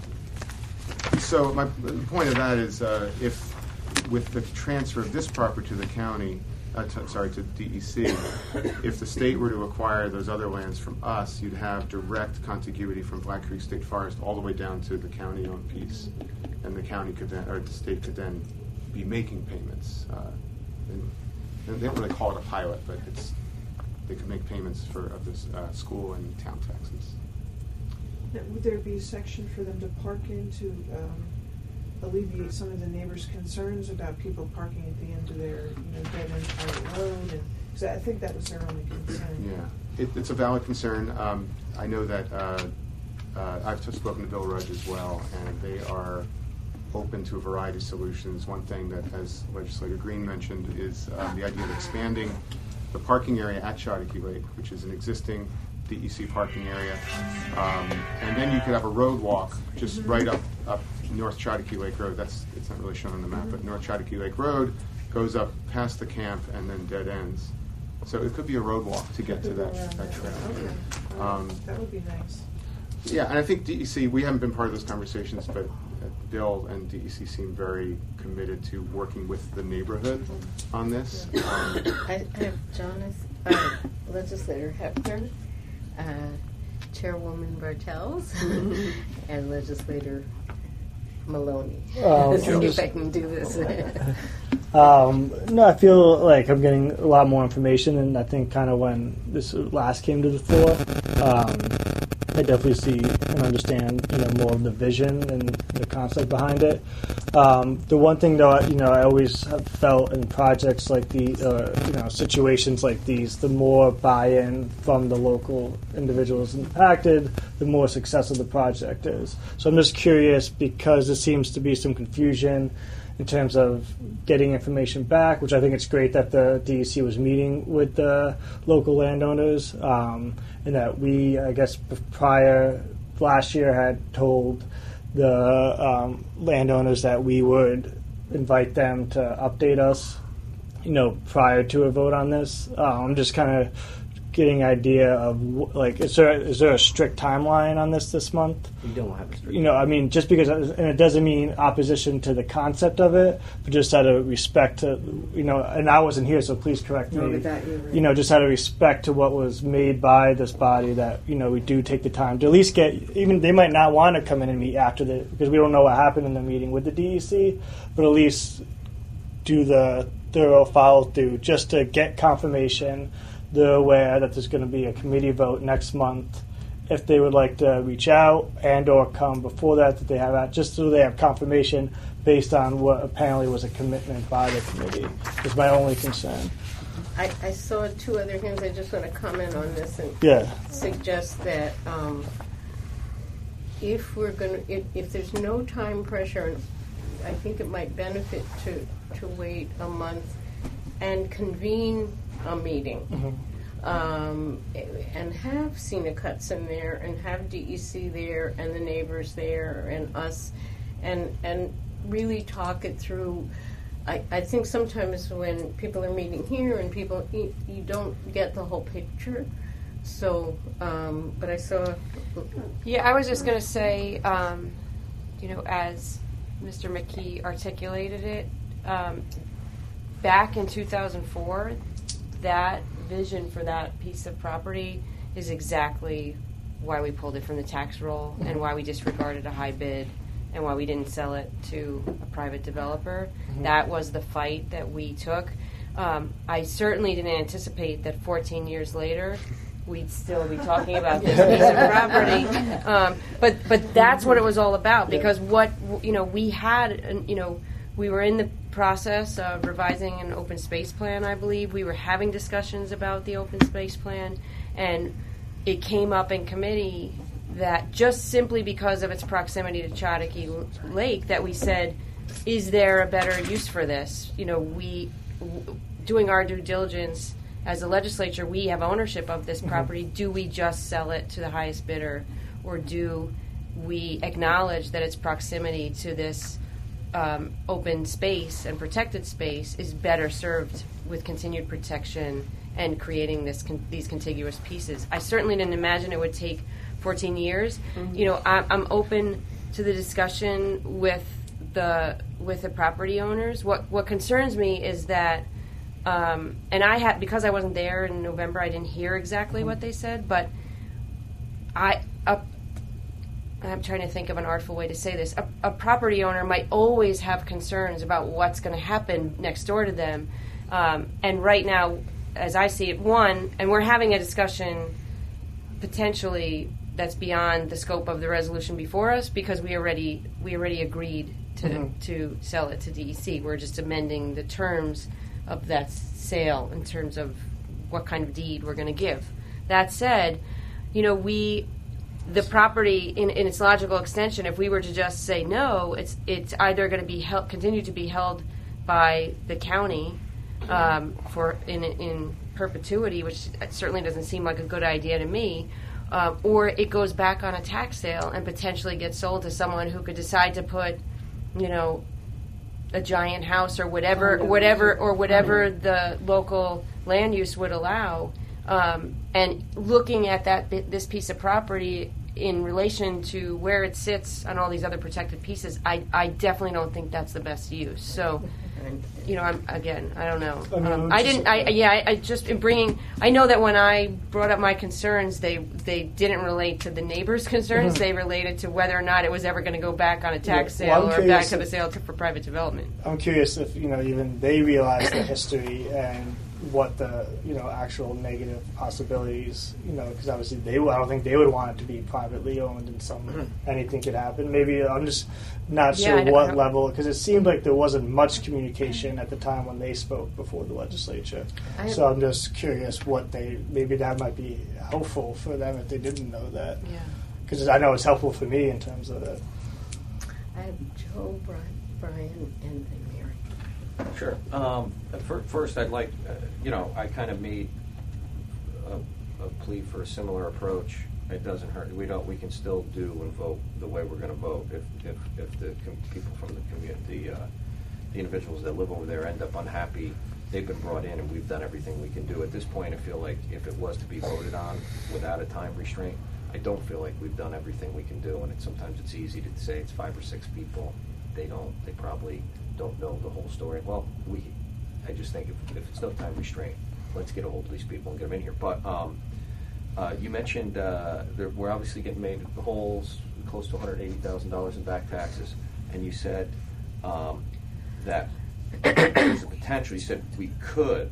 I see. So the point of that is, if with the transfer of this property to the county, to DEC, if the state were to acquire those other lands from us, you'd have direct contiguity from Black Creek State Forest all the way down to the county-owned piece, and the county could then, or the state could then be making payments. And they don't really call it a pilot, but they could make payments of this school and town taxes. Now, would there be a section for them to park in to alleviate some of the neighbors' concerns about people parking at the end of their dead-end private road? And because I think that was their only concern. Yeah, it's a valid concern. I know that I've just spoken to Bill Rudge as well, and they are open to a variety of solutions. One thing that, as Legislator Green mentioned, is the idea of expanding the parking area at Chautauqua Lake, which is an existing DEC parking area, and then you could have a road walk just right up North Chautauqua Lake Road. It's not really shown on the map, but North Chautauqua Lake Road goes up past the camp and then dead ends. So it could be a road walk to get to that trail. Okay. That would be nice. Yeah, and I think DEC, we haven't been part of those conversations, but Bill and DEC seem very committed to working with the neighborhood on this. I have Legislator Hepburn, Chairwoman Bartels, and Legislator Maloney. See if I can do this. No, I feel like I'm getting a lot more information, and I think kind of when this last came to the fore, I definitely see and understand, more of the vision and the concept behind it. The one thing, though, I always have felt in projects like situations like these, the more buy-in from the local individuals impacted, the more successful the project is. So I'm just curious, because there seems to be some confusion in terms of getting information back, which I think it's great that the DEC was meeting with the local landowners, and that we, I guess, prior last year had told the landowners that we would invite them to update us, prior to a vote on this. I'm just kind of getting an idea of, is there a strict timeline on this month? We don't have a strict just because, and it doesn't mean opposition to the concept of it, but just out of respect to, and I wasn't here, so please correct me. With that, you're right. Just out of respect to what was made by this body, that, we do take the time to at least even they might not want to come in and meet after because we don't know what happened in the meeting with the DEC, but at least do the thorough follow through just to get confirmation. They're aware that there's going to be a committee vote next month. If they would like to reach out and or come before that they have that, just so they have confirmation based on what apparently was a commitment by the committee, is my only concern. I saw two other hands. I just want to comment on this and suggest that if there's no time pressure, I think it might benefit to wait a month and convene a meeting, and have Scenic Hudson there, and have DEC there, and the neighbors there, and us, and really talk it through I think sometimes when people are meeting here and people, you don't get the whole picture. So, but I saw. Yeah, I was just going to say, as Mr. McKee articulated it, back in 2004, that vision for that piece of property is exactly why we pulled it from the tax roll and why we disregarded a high bid and why we didn't sell it to a private developer. That was the fight that we took. I certainly didn't anticipate that 14 years later we'd still be talking about this piece of property. But that's what it was all about, because we had, we were in the process of revising an open space plan, I believe. We were having discussions about the open space plan, and it came up in committee that just simply because of its proximity to Chautauqua Lake, that we said, is there a better use for this? Doing our due diligence as a legislature, we have ownership of this property. Do we just sell it to the highest bidder, or do we acknowledge that its proximity to this open space and protected space is better served with continued protection and creating these contiguous pieces? I certainly didn't imagine it would take 14 years. I'm open to the discussion with the property owners. What concerns me is that, and because I wasn't there in November, I didn't hear exactly what they said, but I'm trying to think of an artful way to say this. A property owner might always have concerns about what's going to happen next door to them. And right now, as I see it, and we're having a discussion potentially that's beyond the scope of the resolution before us, because we already agreed to sell it to DEC. We're just amending the terms of that sale in terms of what kind of deed we're going to give. That said, the property in its logical extension, if we were to just say no, it's either going to continue to be held by the county for in perpetuity, which certainly doesn't seem like a good idea to me, or it goes back on a tax sale and potentially gets sold to someone who could decide to put, a giant house or whatever the local land use would allow. And looking at this piece of property in relation to where it sits on all these other protected pieces, I definitely don't think that's the best use. So, I don't know. I know that when I brought up my concerns, they didn't relate to the neighbors' concerns. They related to whether or not it was ever going to go back on a tax sale or back to the sale for private development. I'm curious if even they realize the history and what the actual negative possibilities, because obviously I don't think they would want it to be privately owned and anything could happen. Maybe I'm just not sure what level, because it seemed like there wasn't much communication at the time when they spoke before the legislature. So I'm just curious maybe that might be helpful for them if they didn't know that. Yeah. Because I know it's helpful for me in terms of that. I have Joe, Brian, and Mary. Sure. First, I'd like, I kind of made a plea for a similar approach. It doesn't hurt. We can still do and vote the way we're going to vote. If the people from the community, the individuals that live over there end up unhappy, they've been brought in and we've done everything we can do. At this point, I feel like if it was to be voted on without a time restraint, I don't feel like we've done everything we can do. And sometimes it's easy to say it's 5 or 6 people. They probably don't know the whole story. Well, I just think if it's no time restraint, let's get a hold of these people and get them in here. But you mentioned we're obviously getting made the holes close to $180,000 in back taxes, and you said that there's a potential. You said we could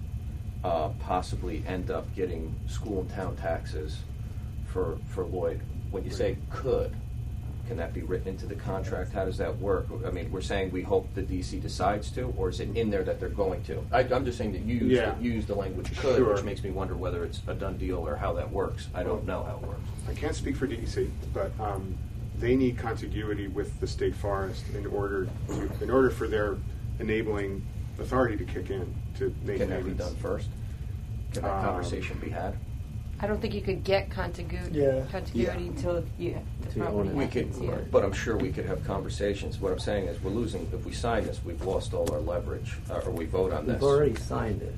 possibly end up getting school and town taxes for Lloyd. When you say could, can that be written into the contract? How does that work? I mean, we're saying we hope the DC decides to, or is it in there that they're going to? I'm just saying that you use the language could, which makes me wonder whether it's a done deal or how that works. I don't know how it works. I can't speak for DEC, but they need contiguity with the state forest in order for their enabling authority to kick in to make Can that be done first? Can that conversation be had? I don't think you could get contiguity until the property We could, happens, yeah. but I'm sure we could have conversations. What I'm saying is, we're losing. If we sign this, we've lost all our leverage, or we vote on this. We've already signed it.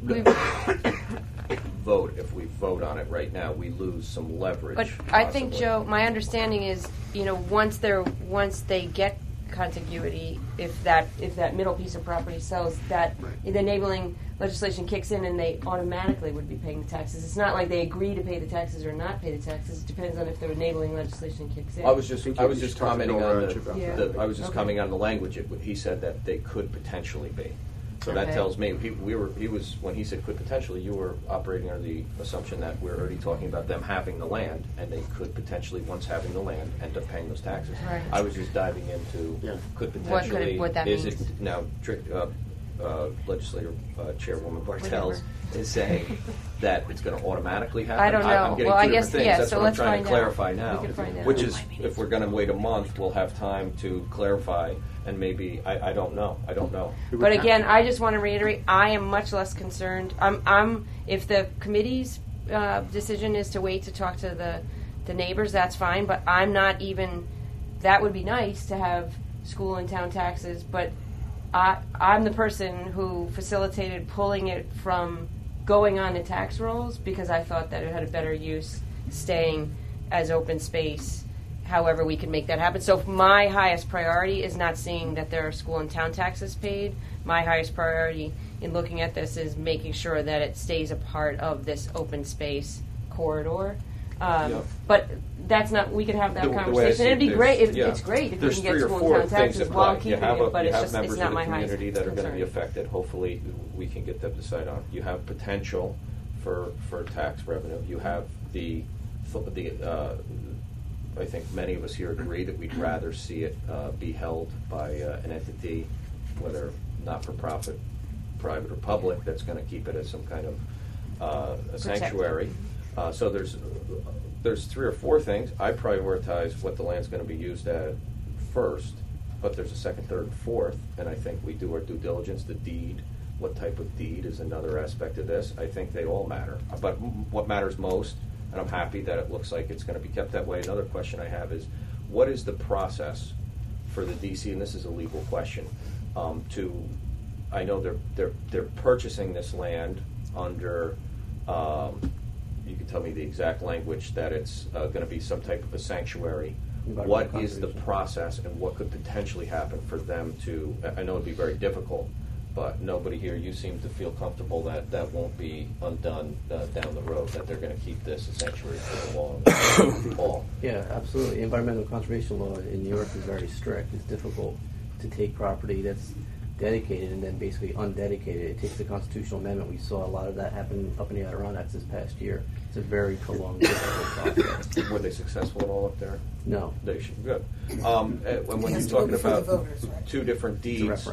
If we vote on it right now, we lose some leverage. But I think, Joe, my understanding is, once they get contiguity, if that middle piece of property sells, that the enabling legislation kicks in and they automatically would be paying the taxes. It's not like they agree to pay the taxes or not pay the taxes. It depends on if the enabling legislation kicks in. I was just commenting on Yeah. I was just commenting on the language. He said that they could potentially be. So that tells me he was when he said could potentially, you were operating under the assumption that we're already talking about them having the land, and they could potentially, once having the land, end up paying those taxes. Right. I was just diving into could potentially what that is means. it now legislator Chairwoman Bartels is saying that it's going to automatically happen. I don't know. I'm getting well, two I guess different things. That's so what let's I'm trying find to clarify out. now. We can find out. Which is, if we're going to wait a month, we'll have time to clarify, and maybe I don't know. But again, I just want to reiterate, I am much less concerned. I'm if the committee's decision is to wait to talk to the neighbors, that's fine. But I'm not even. That would be nice to have school and town taxes, but I'm the person who facilitated pulling it from going on the tax rolls because I thought that it had a better use staying as open space. However, we can make that happen. So my highest priority is not seeing that there are school and town taxes paid. My highest priority in looking at this is making sure that it stays a part of this open space corridor. But that's not. We could have that conversation. It'd be great. It's great if we can get school and town taxes while keeping it. But it's not my highest community that are going to be concern. affected. Hopefully, we can get them to decide on. You have potential for tax revenue. You have the. I think many of us here agree that we'd rather see it be held by an entity, whether not-for-profit, private or public, that's going to keep it as some kind of a sanctuary. So there's 3 or 4 things. I prioritize what the land's going to be used at first, but there's a second, third, and fourth, and I think we do our due diligence. The deed, what type of deed is another aspect of this. I think they all matter. But what matters most, and I'm happy that it looks like it's going to be kept that way. Another question I have is, what is the process for the DC, and this is a legal question, I know they're purchasing this land under, you can tell me the exact language, that it's going to be some type of a sanctuary. What is the process, and what could potentially happen for them to, I know it'd be very difficult, but nobody here, you seem to feel comfortable that that won't be undone down the road, that they're going to keep this a sanctuary for the long haul. Yeah, absolutely. Environmental conservation law in New York is very strict. It's difficult to take property that's dedicated and then basically undedicated. It takes the constitutional amendment. We saw a lot of that happen up in the Adirondacks this past year. It's a very prolonged, difficult process. Were they successful at all up there? No. They should. Good. And when you're talking about two different deeds,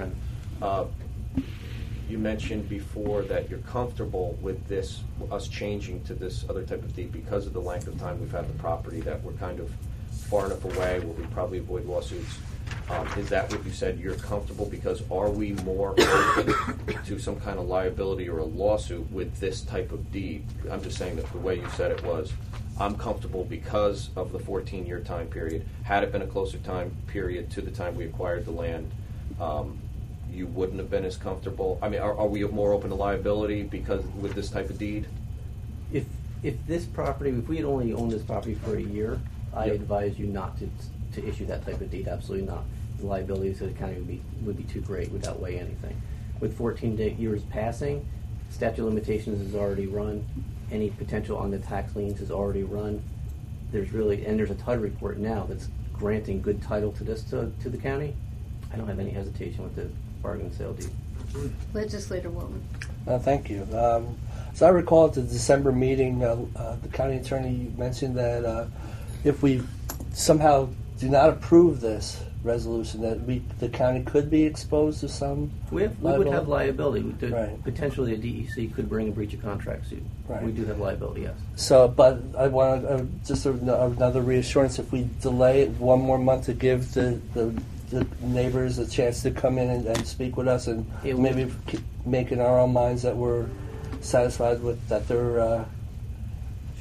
you mentioned before that you're comfortable with this, us changing to this other type of deed because of the length of time we've had the property, that we're kind of far enough away where we probably avoid lawsuits. Is that what you said? You're comfortable because are we more open to some kind of liability or a lawsuit with this type of deed? I'm just saying that the way you said it was, I'm comfortable because of the 14-year time period. Had it been a closer time period to the time we acquired the land, you wouldn't have been as comfortable. I mean, are we more open to liability because with this type of deed? If this property, if we had only owned this property for a year, I advise you not to issue that type of deed. Absolutely not. The liabilities to the county would be too great, would outweigh anything. With 14 years passing, statute of limitations is already run. Any potential on the tax liens is already run. There's a TUD report now that's granting good title to this to the county. I don't have any hesitation with the bargain sale deed. Legislator Walton. Thank you. So I recall at the December meeting, the county attorney mentioned that if we somehow do not approve this resolution, that the county could be exposed to some we would have liability. Right. Potentially, a DEC could bring a breach of contract suit. Right. We do have liability, yes. So, but I want just another reassurance. If we delay it one more month to give the neighbors a chance to come in and speak with us, and maybe make in our own minds that we're satisfied with that they're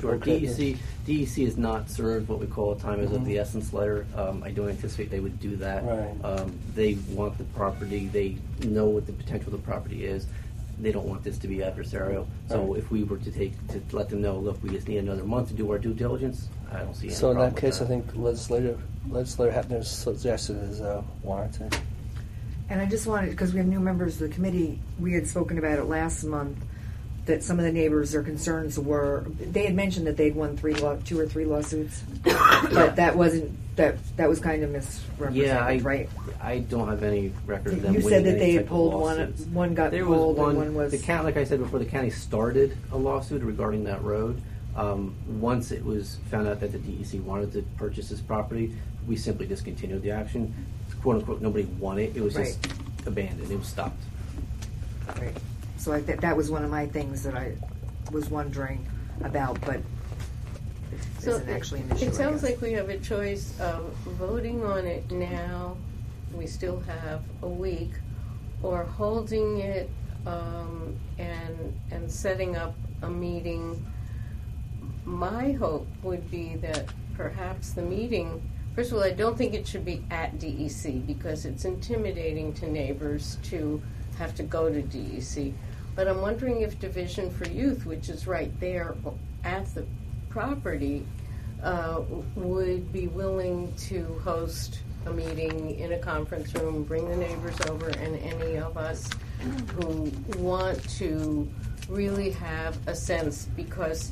Sure. Okay. DEC has not served what we call a time is of the essence letter. I don't anticipate they would do that. Right. They want the property. They know what the potential of the property is. They don't want this to be adversarial. So Right. if we were to let them know, look, we just need another month to do our due diligence, I don't see any So in problem that case, I with think legislator Hepner's suggestion is warranted. And I just wanted, because we have new members of the committee, we had spoken about it last month, that some of the neighbors, their concerns were, they had mentioned that they'd won 2 or 3 lawsuits, but that wasn't, that was kind of misrepresented, right? I don't have any record of them You said winning that any they had type of pulled lawsuits. one got There pulled, was and one was... The county, like I said before, the county started a lawsuit regarding that road. Once it was found out that the DEC wanted to purchase this property, we simply discontinued the action. "Quote unquote," nobody won it. It was just abandoned. It was stopped. Right. So that was one of my things that I was wondering about, but it So isn't actually an issue. it sounds I guess. like we have a choice of voting on it now, we still have a week, or holding it and setting up a meeting. My hope would be that perhaps the meeting, first of all, I don't think it should be at DEC because it's intimidating to neighbors to have to go to DEC. But I'm wondering if Division for Youth, which is right there at the property, would be willing to host a meeting in a conference room, bring the neighbors over, and any of us who want to really have a sense, because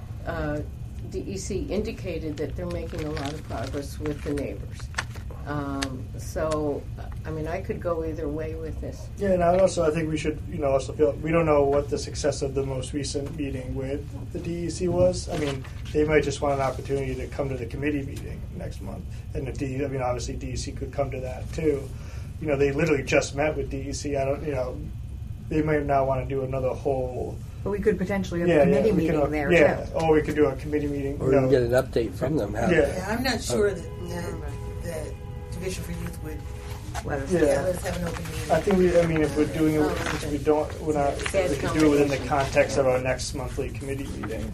DEC indicated that they're making a lot of progress with the neighbors. So, I mean, I could go either way with this. Yeah, and I think we should, also feel we don't know what the success of the most recent meeting with the DEC was. I mean, they might just want an opportunity to come to the committee meeting next month, and obviously DEC could come to that too. They literally just met with DEC. They might not want to do another whole. But we could potentially have a committee meeting there too. Or we could do a committee meeting. Or you can get an update from them. I'm not sure that Division for Youth would let us have an open meeting. I think if we're doing it, which we could do it within the context of our next monthly committee meeting.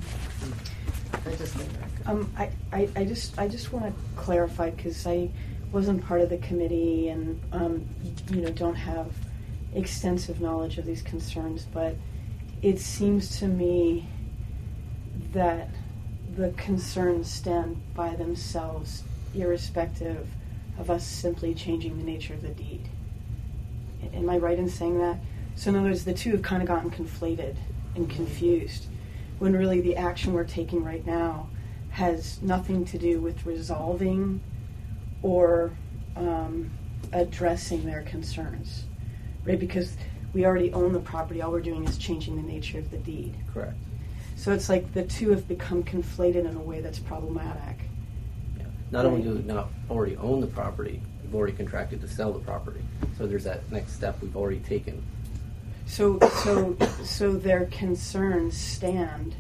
I just want to clarify, because I wasn't part of the committee and don't have extensive knowledge of these concerns, but it seems to me that the concerns stand by themselves, irrespective of us simply changing the nature of the deed. Am I right in saying that? So in other words, the two have kind of gotten conflated and confused, when really the action we're taking right now has nothing to do with resolving or addressing their concerns, right? Because we already own the property. All we're doing is changing the nature of the deed. Correct. So it's like the two have become conflated in a way that's problematic. Yeah. Not only do we not already own the property, we've already contracted to sell the property. So there's that next step we've already taken. So their concerns stand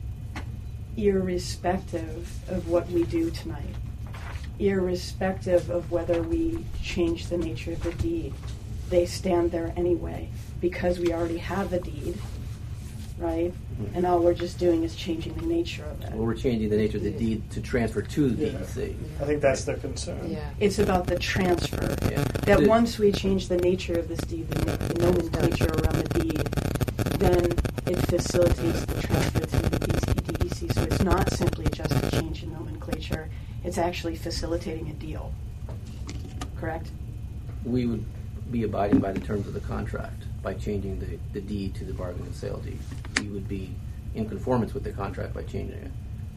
irrespective of what we do tonight, irrespective of whether we change the nature of the deed. They stand there anyway, because we already have the deed, right? Mm-hmm. And all we're just doing is changing the nature of it. Well, we're changing the nature of the deed to transfer to the DEC. I think that's their concern. Yeah. It's about the transfer. Yeah. That once we change the nature of this deed, the nomenclature around the deed, then it facilitates the transfer to the DEC. So it's not simply just a change in nomenclature, it's actually facilitating a deal. Correct? We would be abiding by the terms of the contract by changing the deed to the bargain and sale deed. We would be in conformance with the contract by changing it.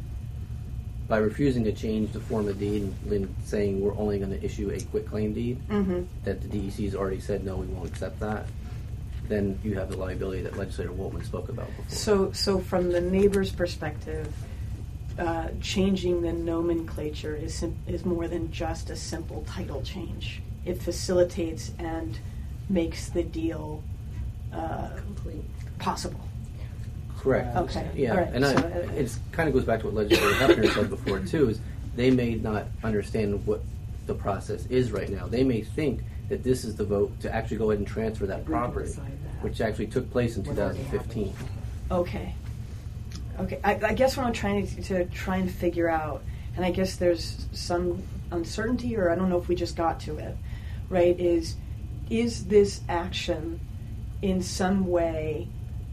By refusing to change the form of the deed and saying we're only going to issue a quitclaim deed, that the DEC has already said no, we won't accept that, then you have the liability that Legislator Woltman spoke about before. So from the neighbor's perspective, changing the nomenclature is more than just a simple title change. It facilitates and makes the deal possible. Correct. Okay. Yeah, All right. and it kind of goes back to what Legislator Hefner said before too. Is they may not understand what the process is right now. They may think that this is the vote to actually go ahead and transfer that property, which actually took place in 2015. Okay. Okay, I guess what I'm trying to figure out, and I guess there's some uncertainty, or I don't know if we just got to it, right, is this action in some way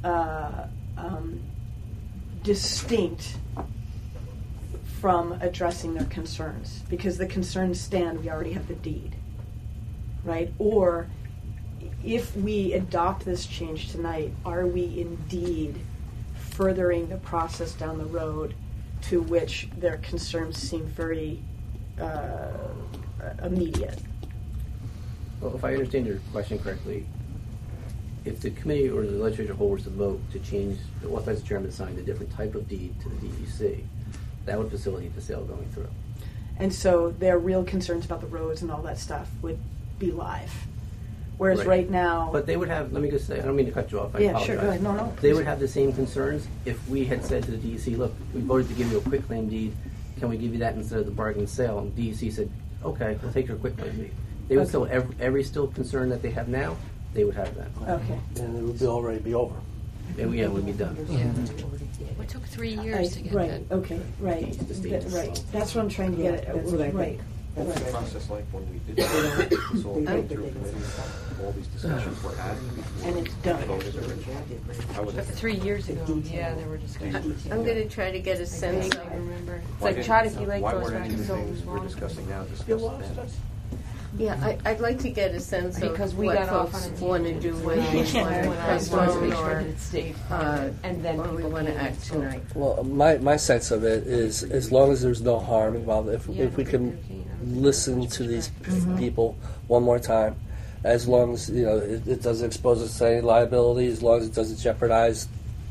distinct from addressing their concerns? Because the concerns stand, we already have the deed, right? Or if we adopt this change tonight, are we indeed furthering the process down the road to which their concerns seem very immediate? Well, if I understand your question correctly, if the committee or the legislature holds the vote to change, to authorize the chairman to sign a different type of deed to the DEC, that would facilitate the sale going through. And so their real concerns about the roads and all that stuff would be live. Whereas right now... But they would have, let me just say, I don't mean to cut you off, I apologize. Sure, go ahead. No, They would have the same concerns if we had said to the DEC, look, we voted to give you a quitclaim deed, can we give you that instead of the bargain sale? And DEC said, okay, we'll take your quitclaim deed. They would still, every still concern that they have now, they would have that. Okay. And it would already be over. And it would be done. It took 3 years to get right, that. Okay, right. Right. That's what I'm trying to get at. Right. What's the process like when we did this whole thing through committee? All these discussions were had. And it's done. How was it? 3 years ago, yeah, there were discussions. I'm going to try to get a sense of. I remember. It's Why like didn't- Chotokee Lake why goes weren't back any to of the things so we're long. discussing now discussed then? Yeah, I'd like to get a sense of Because we what got off folks on a want to tangent do when with I these when I was supposed to make sure or that it stayed private, and then or we people want to came act and tonight. Well, my sense of it is, as long as there's no harm involved, if we can listen to these people one more time, as long as it doesn't expose us to any liability, as long as it doesn't jeopardize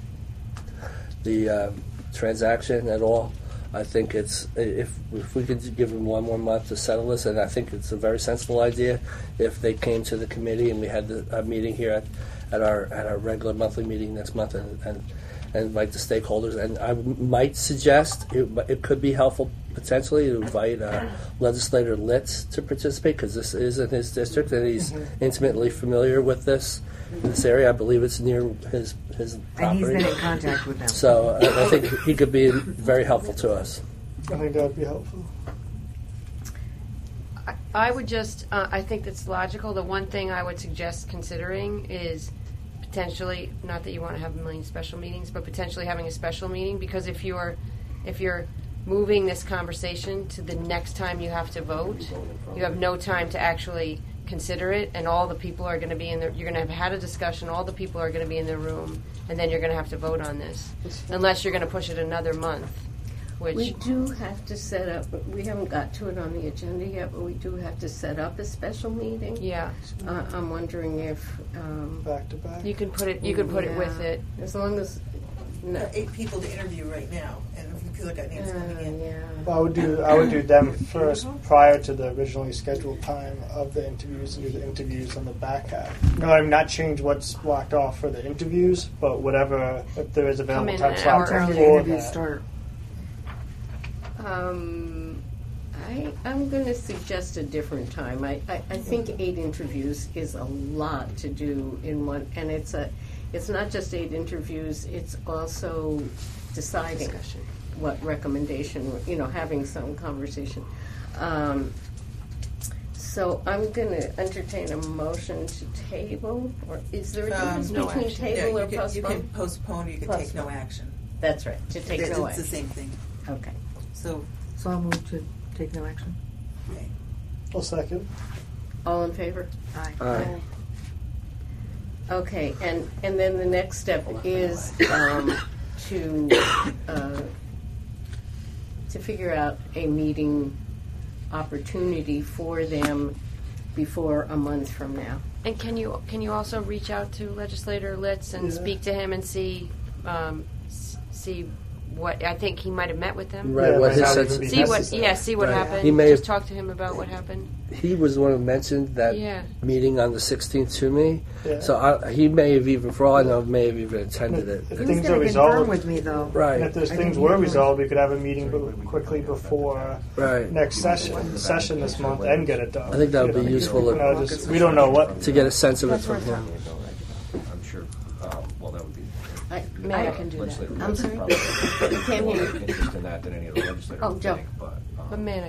the transaction at all. I think it's if we could give them one more month to settle this, and I think it's a very sensible idea. If they came to the committee and we had a meeting here at our regular monthly meeting next month, and invite the stakeholders, and I might suggest it could be helpful potentially to invite legislator Litz to participate, because this is in his district and he's intimately familiar with this area. I believe it's near his property. And he's been in contact with them. So I think he could be very helpful to us. I think that would be helpful. I would just, I think that's logical. The one thing I would suggest considering is potentially, not that you want to have a million special meetings, but potentially having a special meeting, because if you're moving this conversation to the next time you have to vote, you have no time to actually consider it, and all the people are going to be in there. You're going to have had a discussion, all the people are going to be in the room, and then you're going to have to vote on this, unless you're going to push it another month. Which We do have to set up, we haven't got to it on the agenda yet, but we do have to set up a special meeting. Yeah. I'm wondering if... back to back. You can put it. You can put it with it. As long as... There are 8 people to interview right now, and a few people got names coming in. I would do them first prior to the originally scheduled time of the interviews, and do the interviews on the back half. No, I'm not change what's blocked off for the interviews, but whatever, if there is available time slot before that. I'm going to suggest a different time. I think 8 interviews is a lot to do in one, and it's not just 8 interviews. It's also deciding what recommendation. Having some conversation. So I'm going to entertain a motion to table, or is there a difference between table or postpone? You can postpone. You can take no action. That's right. To take no action. It's the same thing. Okay. So I'll move to take no action. Okay. I'll second. All in favor? Aye. Okay, and then the next step is to figure out a meeting opportunity for them before a month from now. And can you also reach out to Legislator Litz and speak to him and see what I think he might have met with them. Right, what his sense. See what happened. He may just have, talk to him about what happened. He was the one who mentioned that meeting on the 16th to me. Yeah. So he may have even, for all I know, may have even attended it. He was going to confirm with me, though. Right. And if those things were resolved, we could have a meeting quickly before next session this month and get it done. I think that would be useful. We don't know what to get a sense of it from him. I'm sure. Well, that would be Mayor can do that. Legislator I'm Woods sorry? probably I can't more hear you. interest in that than any of the legislators. Oh, would Joe. think, But Manna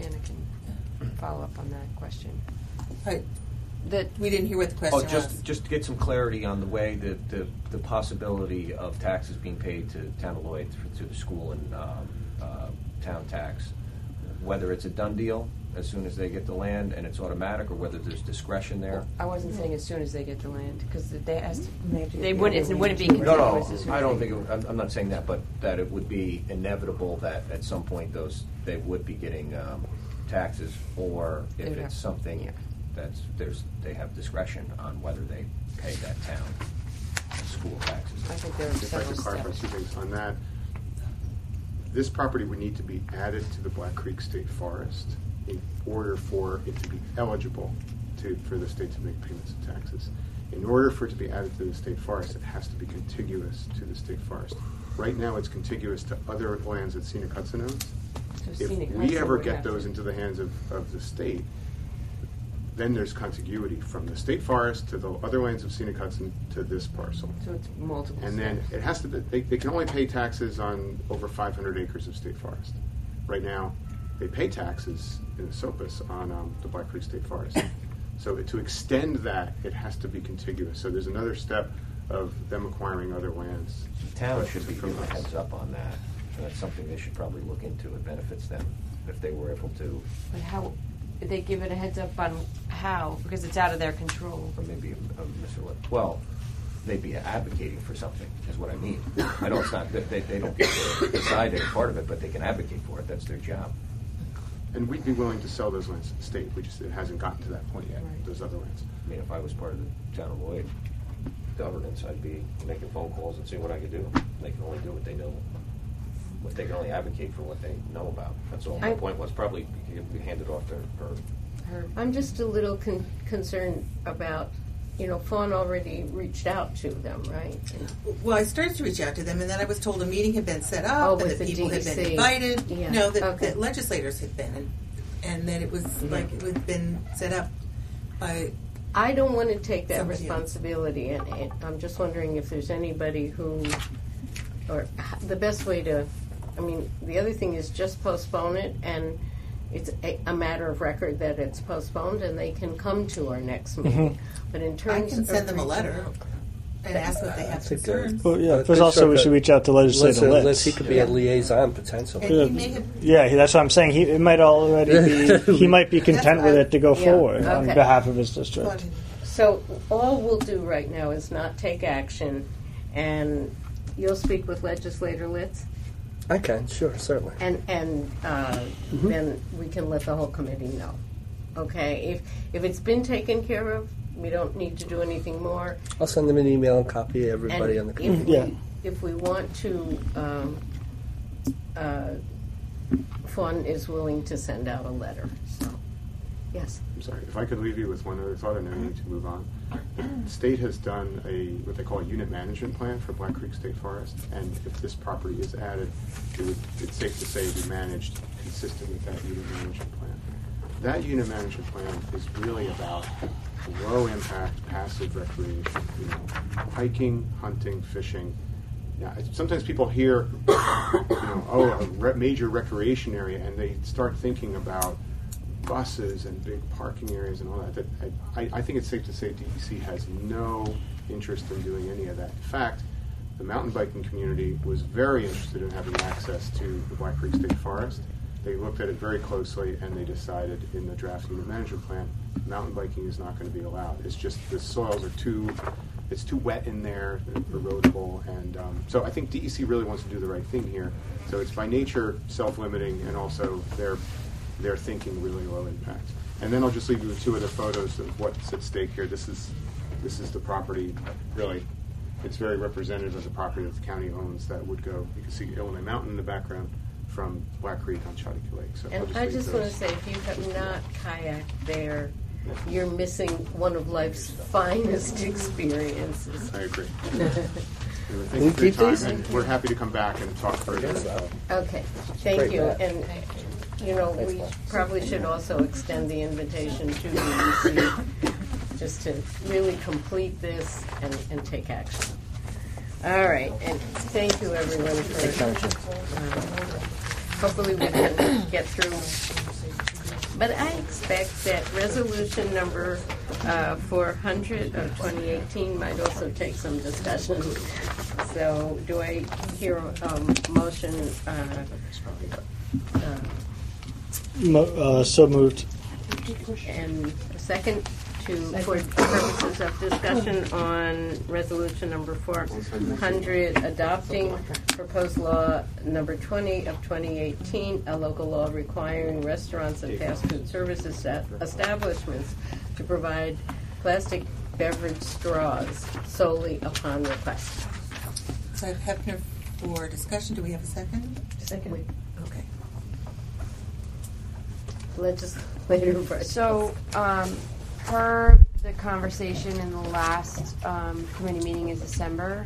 can follow up on that question. Right. That We didn't hear what the question was. Just to get some clarity on the way that the possibility of taxes being paid to Town of Lloyd through the school and town tax, whether it's a done deal as soon as they get the land and it's automatic, or whether there's discretion there. I wasn't saying as soon as they get the land, because they wouldn't. It wouldn't be No, continuous. as soon I as don't they- think. I'm not saying that, but that it would be inevitable that at some point they would be getting taxes, or if They'd have- it's something they have discretion on whether they pay that town school taxes. I think there are If I several could clarify steps. two things on that. This property would need to be added to the Black Creek State Forest in order for it to be eligible for the state to make payments of taxes. In order for it to be added to the state forest, it has to be contiguous to the state forest. Right now, it's contiguous to other lands that Scenic Hudson owns. So If Scenic we Hudson ever would get have those to- into the hands of the state, then there's contiguity from the state forest to the other lands of Scenic Hudson to this parcel. So it's multiple. And then steps. it has to be, they can only pay taxes on over 500 acres of state forest. Right now, they pay taxes in the SOPAS on the Black Creek State Forest. So to extend that, it has to be contiguous. So there's another step of them acquiring other lands. The town But should be from given a us. heads up on that. And that's something they should probably look into. It benefits them if they were able to, But how? They give it a heads up on how, because it's out of their control. or maybe Mr. Lip. Well, they'd be advocating for something, is what I mean. I know it's not, they don't get to decide any part of it, but they can advocate for it. That's their job. And we'd be willing to sell those lands to the state. It hasn't gotten to that point yet, Right. those other lands. I mean, if I was part of the Town of Lloyd governance, I'd be making phone calls and seeing what I could do. They can only do what they know. What they can only advocate for what they know about. That's all. My point was probably we handed off to her. I'm just a little concerned about, Fawn already reached out to them, right? Well, I started to reach out to them, and then I was told a meeting had been set up, Oh, and with that the people had DEC. been invited. Yeah. No, that, Okay. that legislators had been, and that it was like it had been set up by. I don't want to take that Somebody else. responsibility, and I'm just wondering if there's anybody who, or the best way to, the other thing is just postpone it, and it's a matter of record that it's postponed, and they can come to our next meeting. But in I terms can of send them a reaching letter out- and ask if they have That's a good- concerns. Well, yeah. But There's they also sure we could- should reach out to Legislator Litz. He could be a liaison potentially. And he may have. Yeah, that's what I'm saying. It might already be. He might be content with it to go Yeah, forward on okay. behalf of his district. So all we'll do right now is not take action, and you'll speak with Legislator Litz, I can, sure, certainly. and then we can let the whole committee know. Okay, if it's been taken care of, we don't need to do anything more. I'll send them an email and copy everybody And on the if committee. if we want to, Fawn is willing to send out a letter. So, yes. I'm sorry, if I could leave you with one other thought, and then I need to move on. The state has done what they call a unit management plan for Black Creek State Forest, and if this property is added, it's safe to say be managed consistent with that unit management plan. That unit management plan is really about low-impact, passive recreation, hiking, hunting, fishing. Yeah, sometimes people hear, a major recreation area, and they start thinking about buses and big parking areas and all that. I think it's safe to say DEC has no interest in doing any of that. In fact, the mountain biking community was very interested in having access to the Black Creek State Forest. They looked at it very closely, and they decided in the draft unit management plan, mountain biking is not going to be allowed. It's just the soils are too wet in there, erodible, and so I think DEC really wants to do the right thing here. So it's by nature self-limiting, and also they're thinking really low impact. And then I'll just leave you with two other photos of what's at stake here. This is the property, really. It's very representative of the property that the county owns that would go. You can see Illinois Mountain in the background from Black Creek on Chautauqua Lake. So And I just want to say, if you have not kayaked there, you're missing one of life's finest experiences. I agree. Can Thank we you for your keep time, these? and we're happy to come back and talk further. Okay, thank Great, you. Matt. And, we probably should also extend the invitation to the DEC just to really complete this and take action. All right, and thank you everyone for, hopefully we can get through. But I expect that resolution number 400 of 2018 might also take some discussion. So do I hear a motion? So moved. And a second for purposes of discussion on resolution number 400, adopting proposed law number 20 of 2018, a local law requiring restaurants and fast food services establishments to provide plastic beverage straws solely upon request. So I have Hefner for discussion. Do we have a second? Second. Okay. Legislator Brett. So, per the conversation in the last committee meeting in December,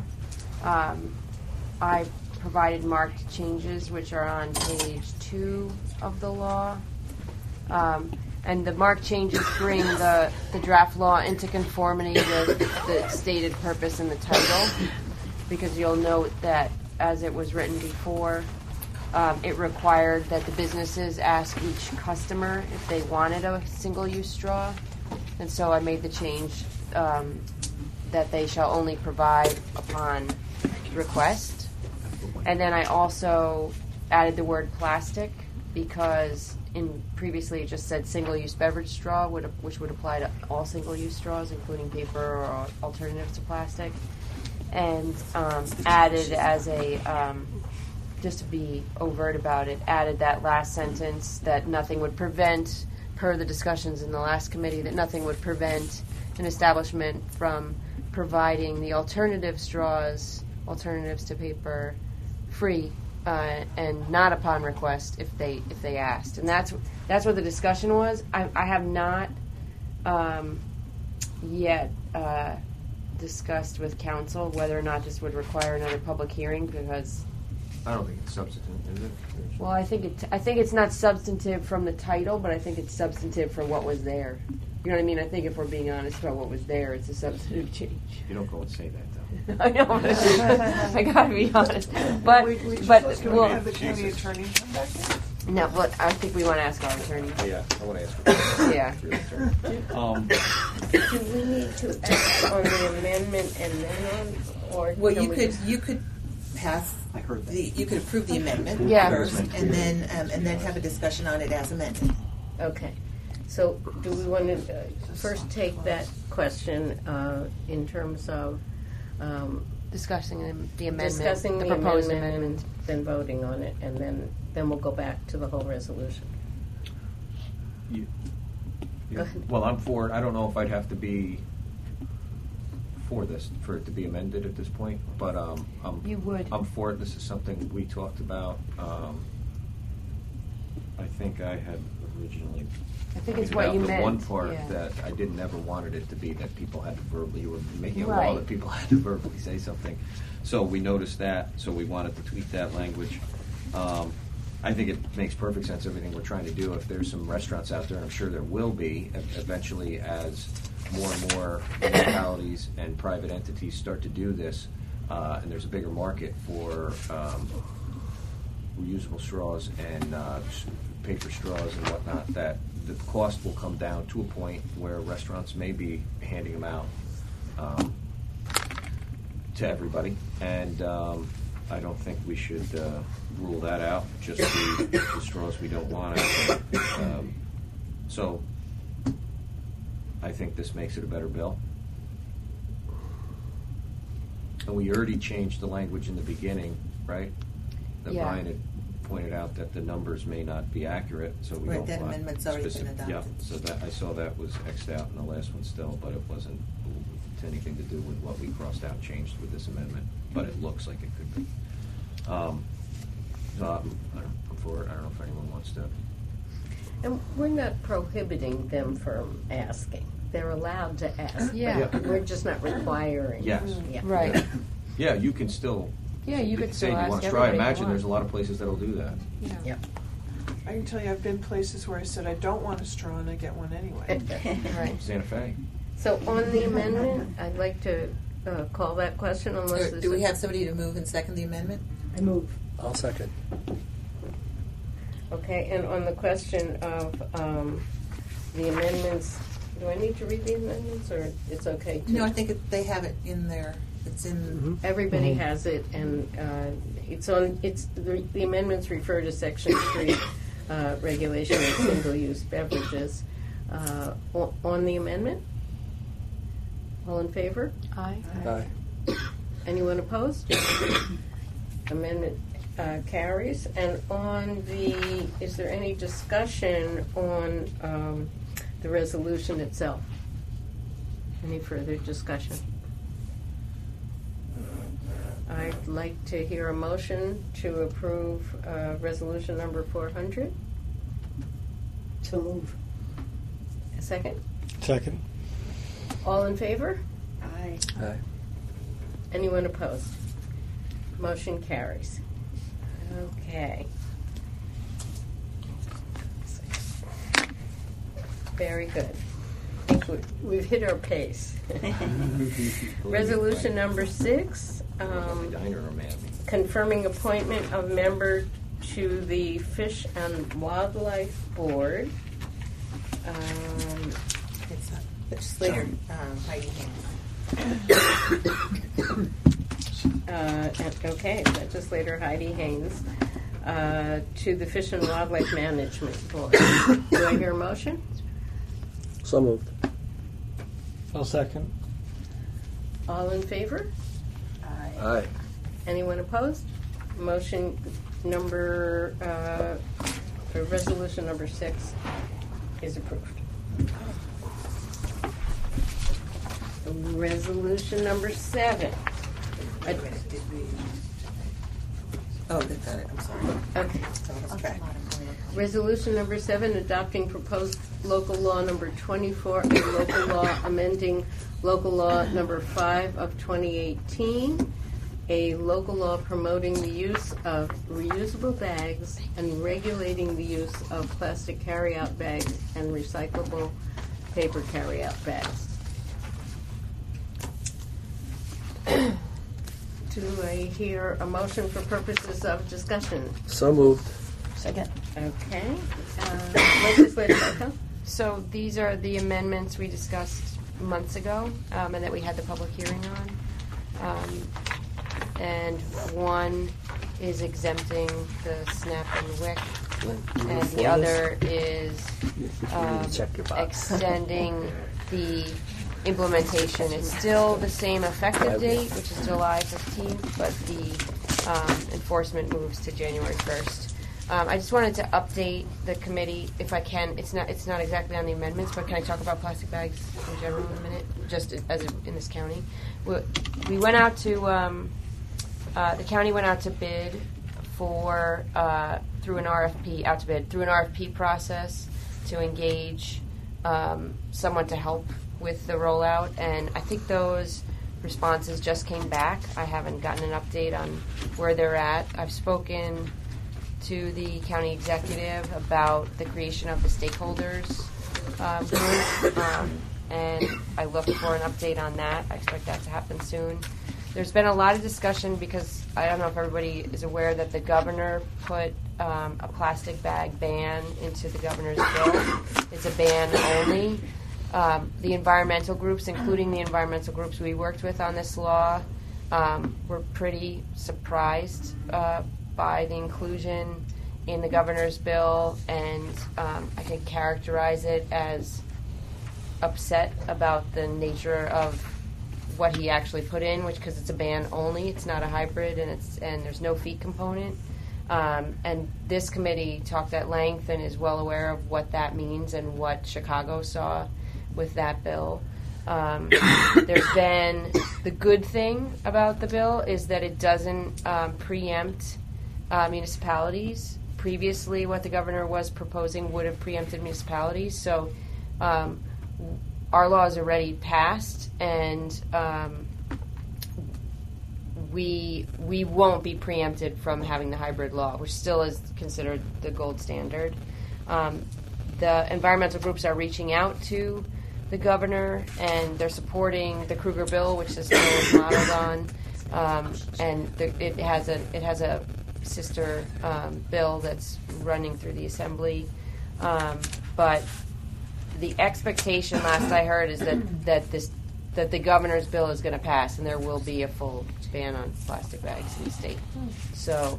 I provided marked changes, which are on page 2 of the law. And the marked changes bring the draft law into conformity with the stated purpose in the title, because you'll note that as it was written before, it required that the businesses ask each customer if they wanted a single-use straw. And so I made the change that they shall only provide upon request. And then I also added the word plastic, because previously it just said single-use beverage straw, which would apply to all single-use straws, including paper or alternatives to plastic. And added as a, just to be overt about it, added that last sentence that nothing would prevent, per the discussions in the last committee, that nothing would prevent an establishment from providing the alternative straws, alternatives to paper, free and not upon request if they asked. And that's what the discussion was. I have not yet discussed with council whether or not this would require another public hearing, because I don't think it's substantive, is it? well, I think it's not substantive from the title, but I think it's substantive for what was there. You know what I mean? I think if we're being honest about what was there, it's a substantive change. You don't go and say that, though. I know. I gotta be honest. But Can we well, have the county attorney come back in? no. But I think we want to ask our attorney. Oh, yeah, I want to ask. Yeah. Do we need to act on the amendment and then on, or Well, can you could pass. You could approve the amendment Yeah. first, and then have a discussion on it as amended. Okay. So do we want to first take that question in terms of discussing the amendment, discussing the proposed amendment, amendment, and then voting on it, and then we'll go back to the whole resolution. Go ahead. Well, I'm for it. I don't know if I'd have to be for it to be amended at this point, but You would. I'm for it. This is something we talked about. I think I had originally. I think it's pointed what out you the meant. one part yeah. that I never wanted it to be that people had to verbally. You were making a law Right. that people had to verbally say something. So we noticed that. So we wanted to tweak that language. I think it makes perfect sense, everything we're trying to do. If there's some restaurants out there, and I'm sure there will be, eventually as more and more municipalities and private entities start to do this, and there's a bigger market for reusable straws and paper straws and whatnot, that the cost will come down to a point where restaurants may be handing them out to everybody. And I don't think we should rule that out, just the straws we don't want. So I think this makes it a better bill. And we already changed the language in the beginning, right? That Yeah. Brian had pointed out that the numbers may not be accurate, so we Right, don't that want amendment's already been specific- adopted. Yeah, so that, I saw that was X'd out in the last one still, but it wasn't anything to do with what we crossed out, changed with this amendment, but it looks like it could be. So I'm for it. I don't know if anyone wants to. And we're not prohibiting them from asking. They're allowed to ask. Yeah. But we're just not requiring. Yes. Yeah. Right. Yeah, you can still. Yeah, you could say still you ask want to try. everybody if you Imagine want. there's a lot of places that'll do that. Yeah. Yep. I can tell you I've been places where I said I don't want a straw and I get one anyway. Right. Santa Fe. So on the amendment, I'd like to call that question unless Do we have somebody to move and second the amendment? I move. I'll second. Okay, and on the question of the amendments, do I need to read the amendments, or it's okay to? No, I think they have it in there. It's in. Everybody has it, and it's on. It's the amendments refer to Section 3 regulation of single-use beverages. On the amendment, all in favor? Aye. Aye. Anyone opposed? Amendment carries. And on the, is there any discussion on the resolution itself? Any further discussion? I'd like to hear a motion to approve resolution number 400. To move. A second? Second. All in favor? Aye. Aye. Anyone opposed? Motion carries. Okay. Very good. I think we've hit our pace. Resolution number 6, confirming appointment of member to the Fish and Wildlife Board. It's legislator Heidi Okay, legislator Heidi Haynes to the Fish and Wildlife Management Board. Do I hear a motion? So moved. I'll second. All in favor? Aye. Anyone opposed? Motion number, resolution number 6 is approved. Resolution number 7. Oh, they got it. I'm sorry. Okay. Resolution number 7, adopting proposed local law number 24, a local law amending local law number 5 of 2018, a local law promoting the use of reusable bags and regulating the use of plastic carryout bags and recyclable paper carryout bags. Do I hear a motion for purposes of discussion? So moved. Second. Okay. Legislator Barco? So these are the amendments we discussed months ago and that we had the public hearing on. And one is exempting the SNAP and WIC, and the other is extending the implementation. It's still the same effective date, which is July 15th, but the enforcement moves to January 1st. I just wanted to update the committee, if I can. It's not exactly on the amendments, but can I talk about plastic bags in general in a minute, just as in this county? We went out to the county went out to bid for through an RFP process to engage someone to help with the rollout, and I think those responses just came back. I haven't gotten an update on where they're at. I've spoken to the county executive about the creation of the stakeholders group, and I look for an update on that. I expect that to happen soon. There's been a lot of discussion because I don't know if everybody is aware that the governor put a plastic bag ban into the governor's bill. It's a ban only. The environmental groups, including the environmental groups we worked with on this law, were pretty surprised by the inclusion in the governor's bill, and I think characterize it as upset about the nature of what he actually put in, which because it's a ban only, it's not a hybrid, and there's no fee component. And this committee talked at length and is well aware of what that means and what Chicago saw with that bill. There's been the good thing about the bill is that it doesn't preempt municipalities. Previously, what the governor was proposing would have preempted municipalities. So our law is already passed, and we won't be preempted from having the hybrid law, which still is considered the gold standard. The environmental groups are reaching out to the governor, and they're supporting the Kruger bill, which this bill is modeled on. It has a sister bill that's running through the assembly. But the expectation, last I heard, is that the governor's bill is going to pass, and there will be a full ban on plastic bags in the state. So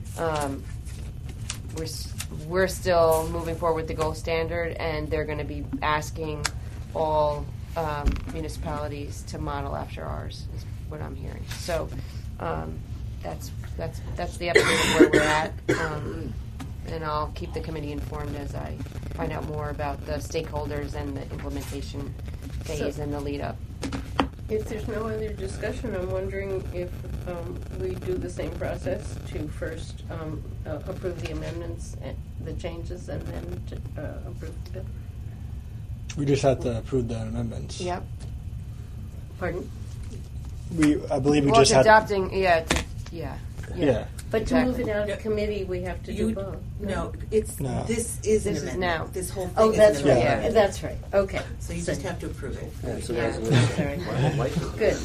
we're still moving forward with the gold standard, and they're going to be asking all municipalities to model after ours, is what I'm hearing. So that's the update of where we're at. And I'll keep the committee informed as I find out more about the stakeholders and the implementation phase and the lead up. If there's no other discussion, I'm wondering if we do the same process to first approve the amendments, and the changes, and then to approve the bill. We just have to approve the amendments. Yep. Pardon? I believe we well, just had adopting. Yeah. But exactly. to move it out of committee, we have to do both. No, this is an amendment. Now. This whole thing Oh, is that's an right. amendment. Yeah. That's right. Okay. So you just have to approve it. It's a Yeah. resolution. Good.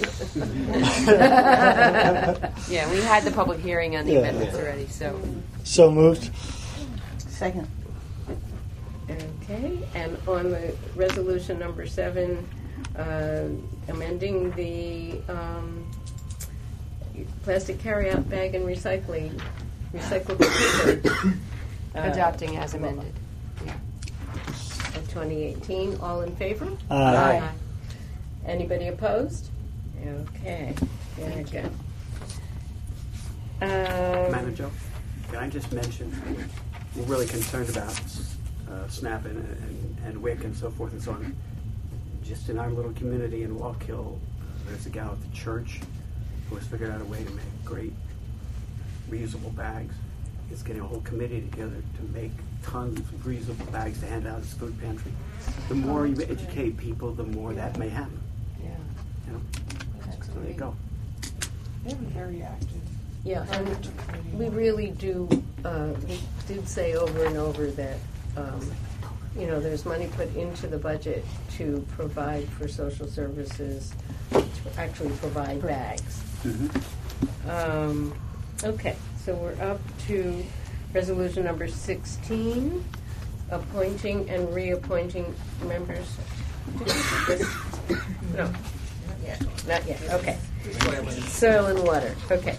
Yeah, we had the public hearing on the amendments already, so. So moved. Second. Okay, and on the resolution number 7, amending the plastic carryout bag and recyclable paper. Adopting as amended. Of 2018, all in favor? Aye. Anybody opposed? Okay, very good. Madam Joe, can I just mention, we're really concerned about SNAP and WIC and so forth and so on. Just in our little community in Wallkill, there's a gal at the church who has figured out a way to make great reusable bags. It's getting a whole committee together to make tons of reusable bags to hand out as food pantry. The more you educate people, the more that may happen. Yeah. You know? So there you go. They were very active. Yeah, and we really do, we did say over and over that, there's money put into the budget to provide for social services, to actually provide bags. Mm-hmm. Okay, so we're up to resolution number 16, appointing and reappointing members. No, not yet. Okay. Soil and water. Okay.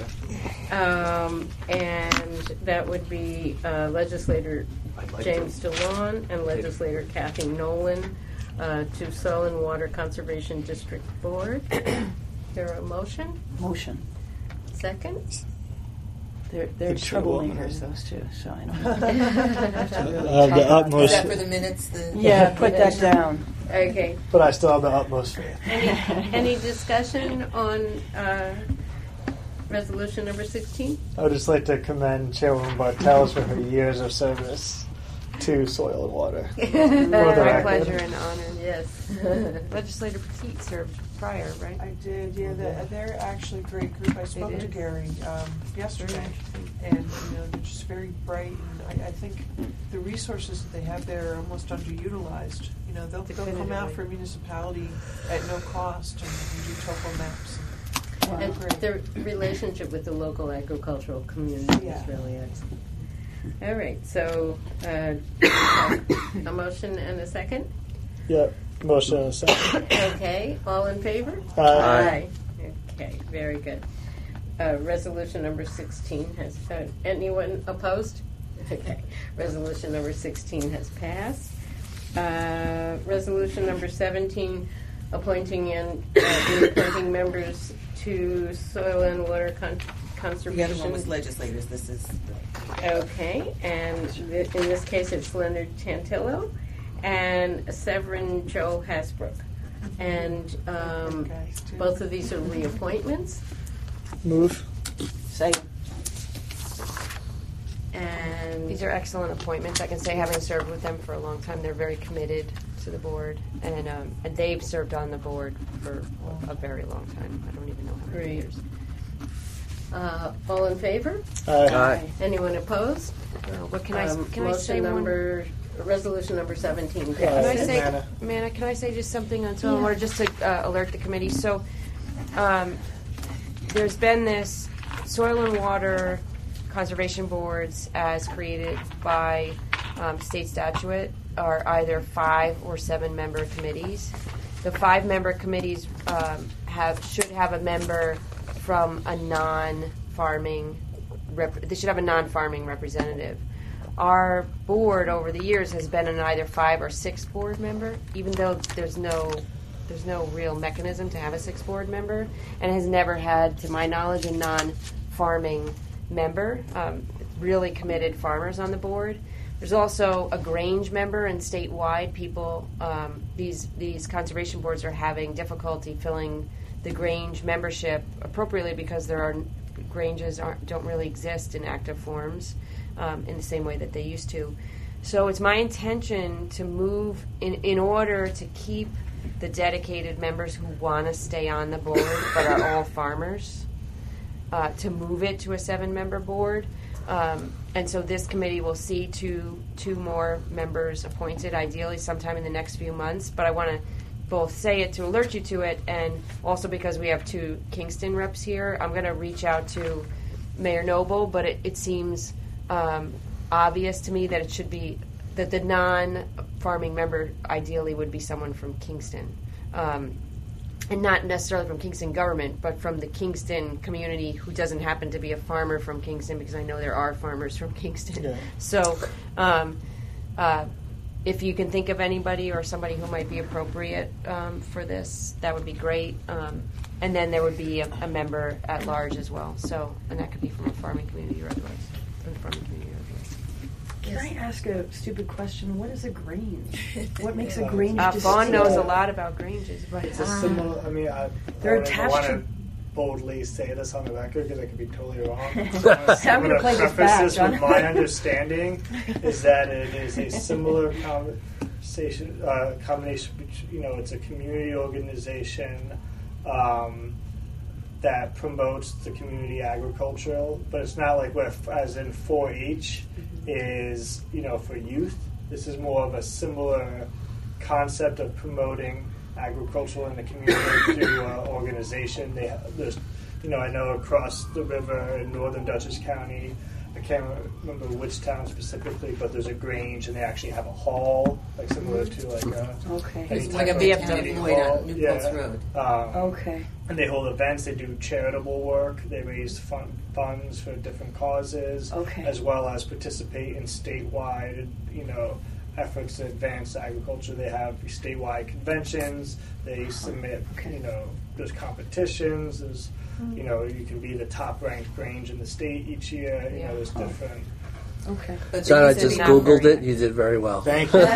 And that would be legislator James DeLon and legislator Kathy Nolan to Soil and Water Conservation District Board. Is there a motion? Motion. Second? They're troublemakers, those two, so I don't The utmost. Is that for the minutes? Yeah, put that down. Okay. But I still have the utmost faith. Any discussion on resolution number 16? I would just like to commend Chairwoman Bartels for her years of service to Soil and Water. My pleasure and honor. Yes. Legislator Petit served prior, right? I did, yeah. They're actually a great group. I spoke to Gary yesterday, and they're just very bright. And I think the resources that they have there are almost underutilized. They'll come out for a municipality at no cost and do topo maps. And their relationship with the local agricultural community is really excellent. All right, so a motion and a second? Yep, motion and a second. Okay, all in favor? Aye. Okay, very good. Resolution number 16 has, anyone opposed? Okay, resolution number 16 has passed. Resolution number 17, appointing and reappointing members to Soil and Water Conservation. The other one was legislators. This is okay, and in this case it's Leonard Tantillo and Severin Joe Hasbrook, and both of these are reappointments. Move. Second. And these are excellent appointments. I can say, having served with them for a long time, they're very committed to the board, and they've served on the board for a very long time. I don't even know how many years. All in favor? Aye. Anyone opposed? What can I say? Motion number resolution number 17 Can I passes. say, Manna. Manna, can I say just something on soil and water, just to alert the committee? So, there's been this soil and water conservation boards as created by state statute are either 5 or 7 member committees. The 5-member committees should have a member from a non-farming. They should have a non-farming representative. Our board over the years has been an either 5 or 6 board member, even though there's no real mechanism to have a 6 board member, and has never had, to my knowledge, a non-farming member. Really committed farmers on the board. There's also a Grange member, and statewide people. These conservation boards are having difficulty filling the Grange membership appropriately because Granges don't really exist in active forms in the same way that they used to. So it's my intention to move in order to keep the dedicated members who want to stay on the board but are all farmers, to move it to a 7-member board. And so this committee will see two more members appointed, ideally sometime in the next few months. But I want to both say it to alert you to it, and also because we have 2 Kingston reps here, I'm going to reach out to Mayor Noble. But it seems obvious to me that it should be that the non-farming member ideally would be someone from Kingston. And not necessarily from Kingston government, but from the Kingston community who doesn't happen to be a farmer from Kingston, because I know there are farmers from Kingston. Yeah. So if you can think of anybody or somebody who might be appropriate for this, that would be great. And then there would be a member at large as well. So, and that could be from a farming community or otherwise. From the farming community or otherwise. Can I ask a stupid question? What is a grange? What makes a grange? Vaughn knows a lot about granges, but it's a similar. I mean, they're I attached want to. to boldly say this on the record because I could be totally wrong. I'm going to play this back, this with my understanding is that it is a similar combination. It's a community organization that promotes the community agricultural, but it's not like as in 4-H is for youth. This is more of a similar concept of promoting agriculture in the community through an organization. There's I know across the river in northern Dutchess County, I can't remember which town specifically, but there's a Grange and they actually have a hall, like similar to like it's like a VFW hall on New Paltz Road. Okay. And they hold events. They do charitable work. They raise funds for different causes, as well as participate in statewide, efforts to advance agriculture. They have statewide conventions. They submit, there's competitions. There's, you can be the top-ranked Grange in the state each year. There's different. Okay. John, I just Googled it. You did very well. Thank you. I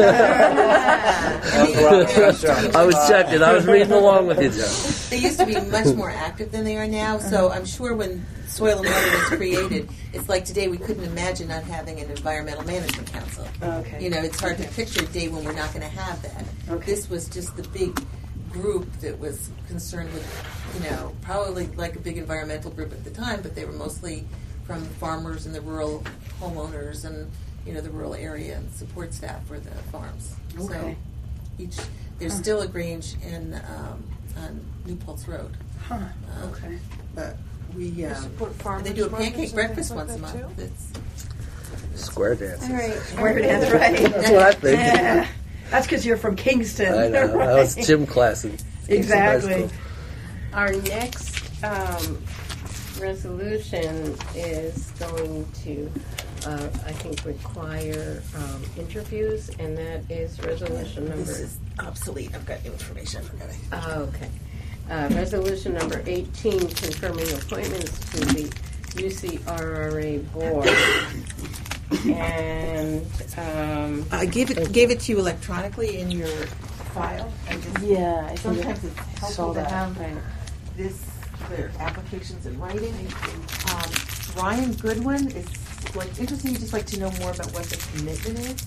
was checking. I was reading along with you, John. They used to be much more active than they are now, so I'm sure when Soil and Water was created, it's like today we couldn't imagine not having an environmental management council. Okay. It's hard to picture a day when we're not going to have that. Okay. This was just the big group that was concerned with, probably like a big environmental group at the time, but they were mostly from farmers and the rural homeowners and the rural area and support staff for the farms. Okay. So there's still a Grange on New Paltz Road. Huh. Okay. But we support farmers they do a markets pancake and breakfast things like once a that, month. too? Square dancing. All right. Square dance, right? That's what I think. Yeah. That's because you're from Kingston. I know. Right? That was gym class. Exactly. Our next resolution is going to, I think, require interviews, and that is resolution number... This is obsolete. I've got new information. Okay. Resolution number 18, confirming appointments to the UCRRA board. And I gave it to you electronically in your file. I Sometimes it's helpful to have their applications in writing. Ryan Goodwin is interesting. You just like to know more about what the commitment is.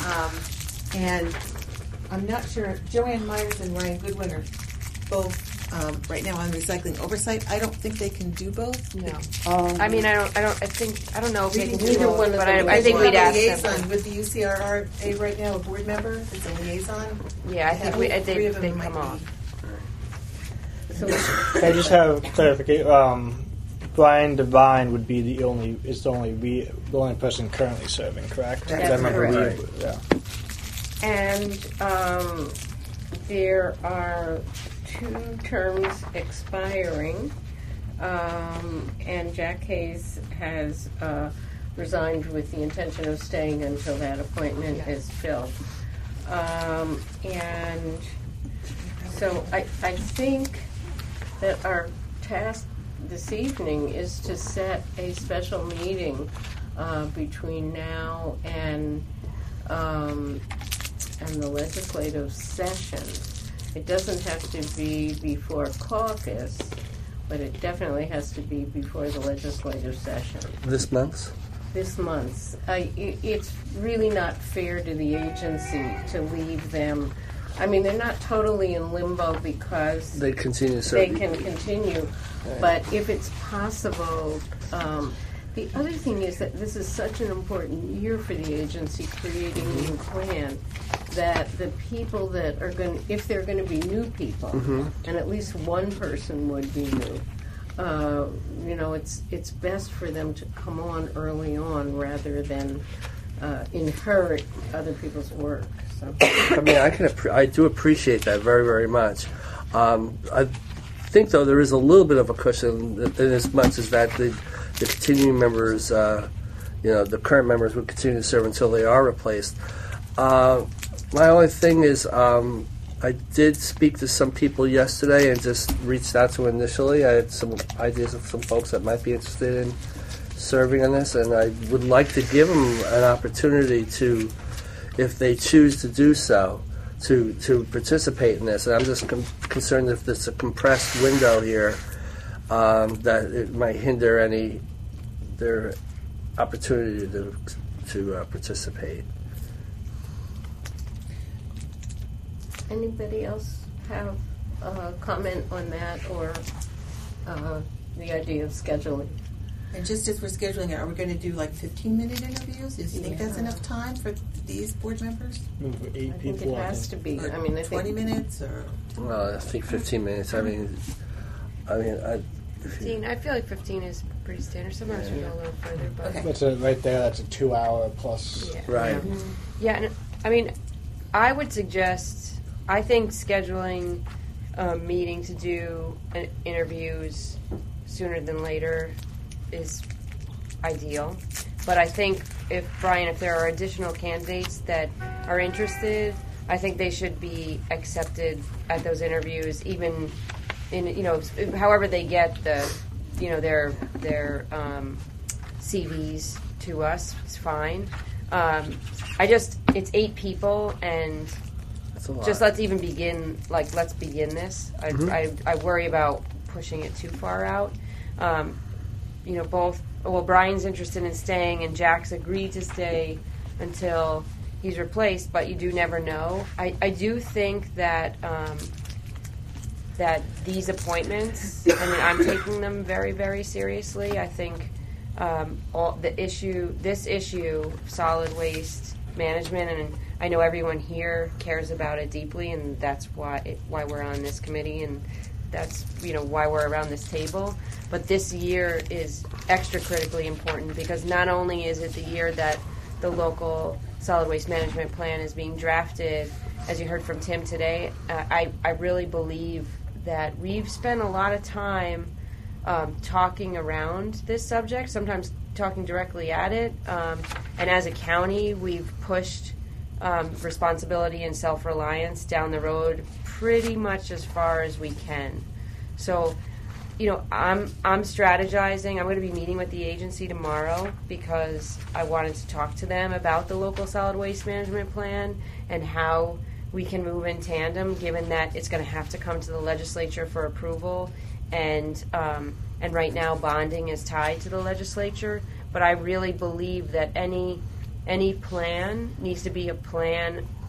And I'm not sure. Joanne Myers and Ryan Goodwin are both right now on recycling oversight. I don't think they can do both. No. I mean, I don't know if they can do Neither both, one of but them. I think we'd ask liaison them. with the UCRA right now, a board member is a liaison. Yeah, I think they come off. So Can I just have clarification? Brian Devine would be the only person currently serving, correct? That's I remember correct. And there are 2 terms expiring, and Jack Hayes has resigned with the intention of staying until that appointment is filled. And so I think that our task this evening is to set a special meeting between now and the legislative session. It doesn't have to be before caucus, but it definitely has to be before the legislative session. This month? This month. It's really not fair to the agency to leave them. I mean, they're not totally in limbo because they continue serving. They can continue, but if it's possible, the other thing is that this is such an important year for the agency creating a new plan that the people that are going, if they're going to be new people, and at least one person would be new, it's best for them to come on early on rather than inherit other people's work. So. I mean, I do appreciate that very, very much. I think, though, there is a little bit of a cushion in as much as that the continuing members, the current members would continue to serve until they are replaced. My only thing is, I did speak to some people yesterday and just reached out to initially. I had some ideas of some folks that might be interested in serving on this, and I would like to give them an opportunity to, if they choose to do so, to participate in this. And I'm just concerned if there's a compressed window here that it might hinder their opportunity to participate. Anybody else have a comment on that or the idea of scheduling? And just as we're scheduling it, are we going to do like 15-minute interviews? Do you think that's enough time for these board members? For 8 I think it has to be. Or I mean, 20 minutes or? Well, I think 15 minutes. I mean, 15. I feel like 15 is pretty standard. Sometimes we go a little further, but That's right there. That's a 2-hour plus. Yeah. Right. Yeah, and I mean, I would suggest. I think scheduling a meeting to do interviews sooner than later is ideal. But I think if there are additional candidates that are interested, I think they should be accepted at those interviews, even in however they get their CVs to us. It's fine. It's 8 people and. Just let's even begin. Let's begin this. I worry about pushing it too far out. Brian's interested in staying, and Jack's agreed to stay until he's replaced. But you do never know. I do think that that these appointments. I mean, I'm taking them very, very seriously. I think this issue, solid waste management, and I know everyone here cares about it deeply, and that's why we're on this committee, and that's why we're around this table. But this year is extra critically important because not only is it the year that the local solid waste management plan is being drafted, as you heard from Tim today, I really believe that we've spent a lot of time talking around this subject, sometimes talking directly at it, and as a county, we've pushed responsibility and self-reliance down the road pretty much as far as we can. So, I'm strategizing. I'm going to be meeting with the agency tomorrow because I wanted to talk to them about the local solid waste management plan and how we can move in tandem, given that it's going to have to come to the legislature for approval, and right now bonding is tied to the legislature. But I really believe that any plan needs to be a plan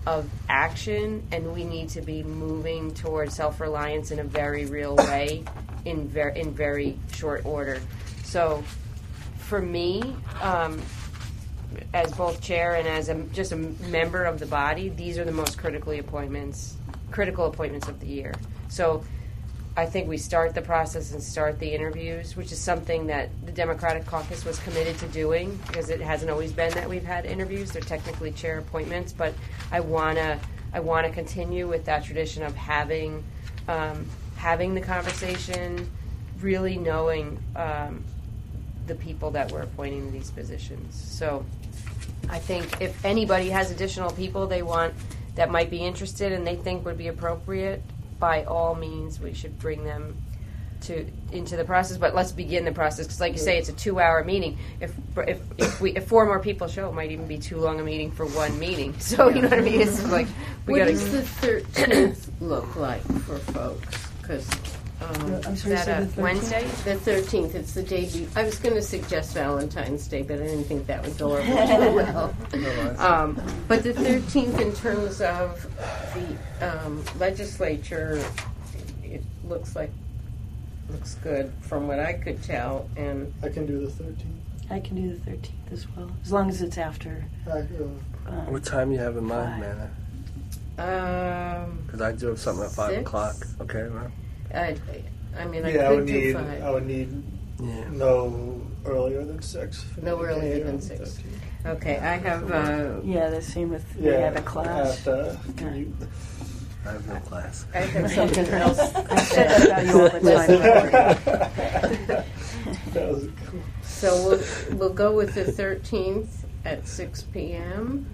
of action, and we need to be moving towards self-reliance in a very real way in very short order. So for me, as both chair and as just a member of the body, these are the most critical appointments of the year. So I think we start the process and start the interviews, which is something that the Democratic Caucus was committed to doing, because it hasn't always been that we've had interviews. They're technically chair appointments, but I wanna continue with that tradition of having the conversation, really knowing the people that we're appointing to these positions. So I think if anybody has additional people they want that might be interested and they think would be appropriate, by all means, we should bring them into the process. But let's begin the process, because, like you say, it's a 2-hour meeting. If 4 more people show, it might even be too long a meeting for one meeting. So you know what I mean? It's like we what got does the 13th look like for folks? Because I'm sorry, is that you said the 13th? Wednesday? The 13th. It's the day. I was going to suggest Valentine's Day, but I didn't think that would go over too well. But the 13th, in terms of the legislature, it looks good from what I could tell. And I can do the 13th. I can do the 13th as well, as long as it's after. What time you have in mind, Manna? Because I do have something at 5 6? o'clock. Okay, well. I mean, I would could do 5. I would need no earlier than 6. No earlier than 6. Okay, I have. The same with we have a class. I have no class. I have something else. I said that about you all the time. So we'll go with the 13th at 6 p.m.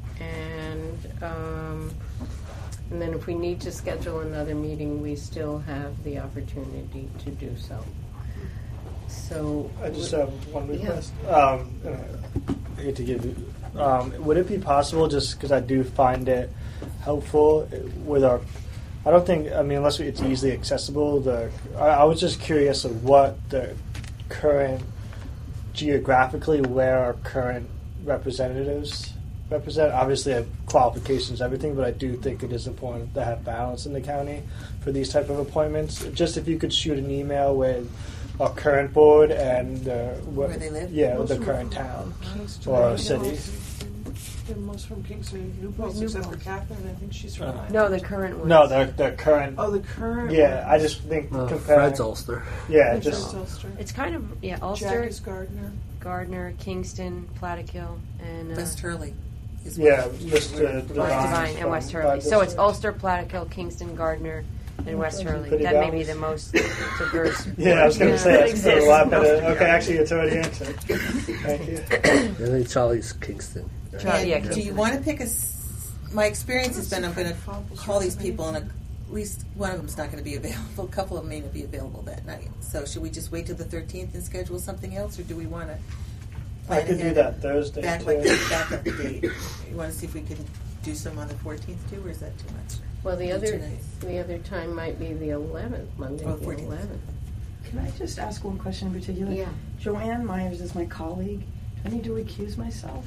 And then if we need to schedule another meeting, we still have the opportunity to do so. So I just have one request. I hate to give you. Would it be possible, just because I do find it helpful with our? I don't think. I mean, unless it's easily accessible. I was just curious of what the current geographically where our current representatives represent. Obviously, I have qualifications, everything, but I do think it is important to have balance in the county for these type of appointments. Just if you could shoot an email with our current board and where they live, the current town or city. They're most from Kingston, New Paltz, except for Catherine. I think she's from. No, the current ones. No, the current. Oh, the current. Yeah, ones. I just think comparing. Fred's Ulster. Yeah, Fred's Ulster. It's kind of Ulster, Jack is Gardner, Kingston, Plattekill, and West Hurley. Mr. Divine and West Hurley. So it's Ulster, Plattekill, Kingston, Gardner, and West Hurley. That may be the most diverse. Yeah, I was going to say that's a lot better. Okay, actually, it's already answered. Thank you. I think Charlie's Kingston. Do you want to pick my experience has been I'm going to call these people, and at least one of them's not going to be available. A couple of them may not be available that night. So should we just wait till the 13th and schedule something else, or do we want to? I could do that Thursday. Back up the date. You want to see if we can do some on the 14th too, or is that too much? Well, the other time might be the 11th, Monday the 11th. Can I just ask one question in particular? Yeah. Joanne Myers is my colleague. Do I need to recuse myself?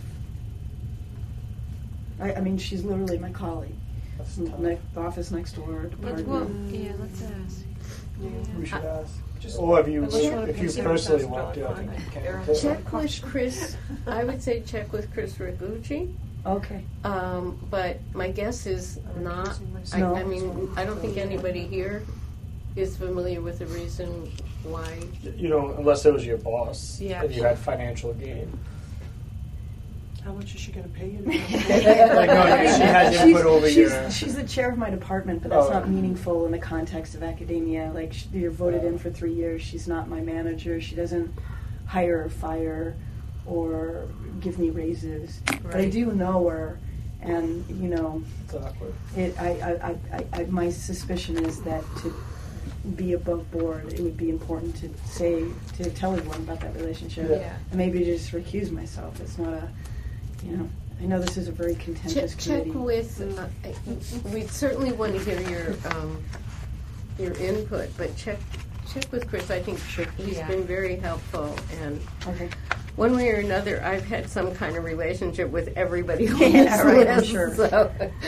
I mean, she's literally my colleague. The office next door. Let's ask. We should ask. Or if you personally want to, I think you can. Check with Chris. I would say check with Chris Rigucci. Okay. But my guess is not. I mean, I don't think anybody here is familiar with the reason why. You don't, unless it was your boss and you had financial gain. How much is she going to pay you? She has input over your. She's the chair of my department, but that's not meaningful in the context of academia. Like, you're voted in for 3 years. She's not my manager. She doesn't hire or fire or give me raises. Right. But I do know her, and it's awkward. My suspicion is that to be above board, it would be important to tell everyone about that relationship, and maybe just recuse myself. It's not a. I know this is a very contentious committee. Check with. We certainly want to hear your input, but check with Chris. I think he's been very helpful, and one way or another, I've had some kind of relationship with everybody on Yeah, this right, I'm list. sure. So,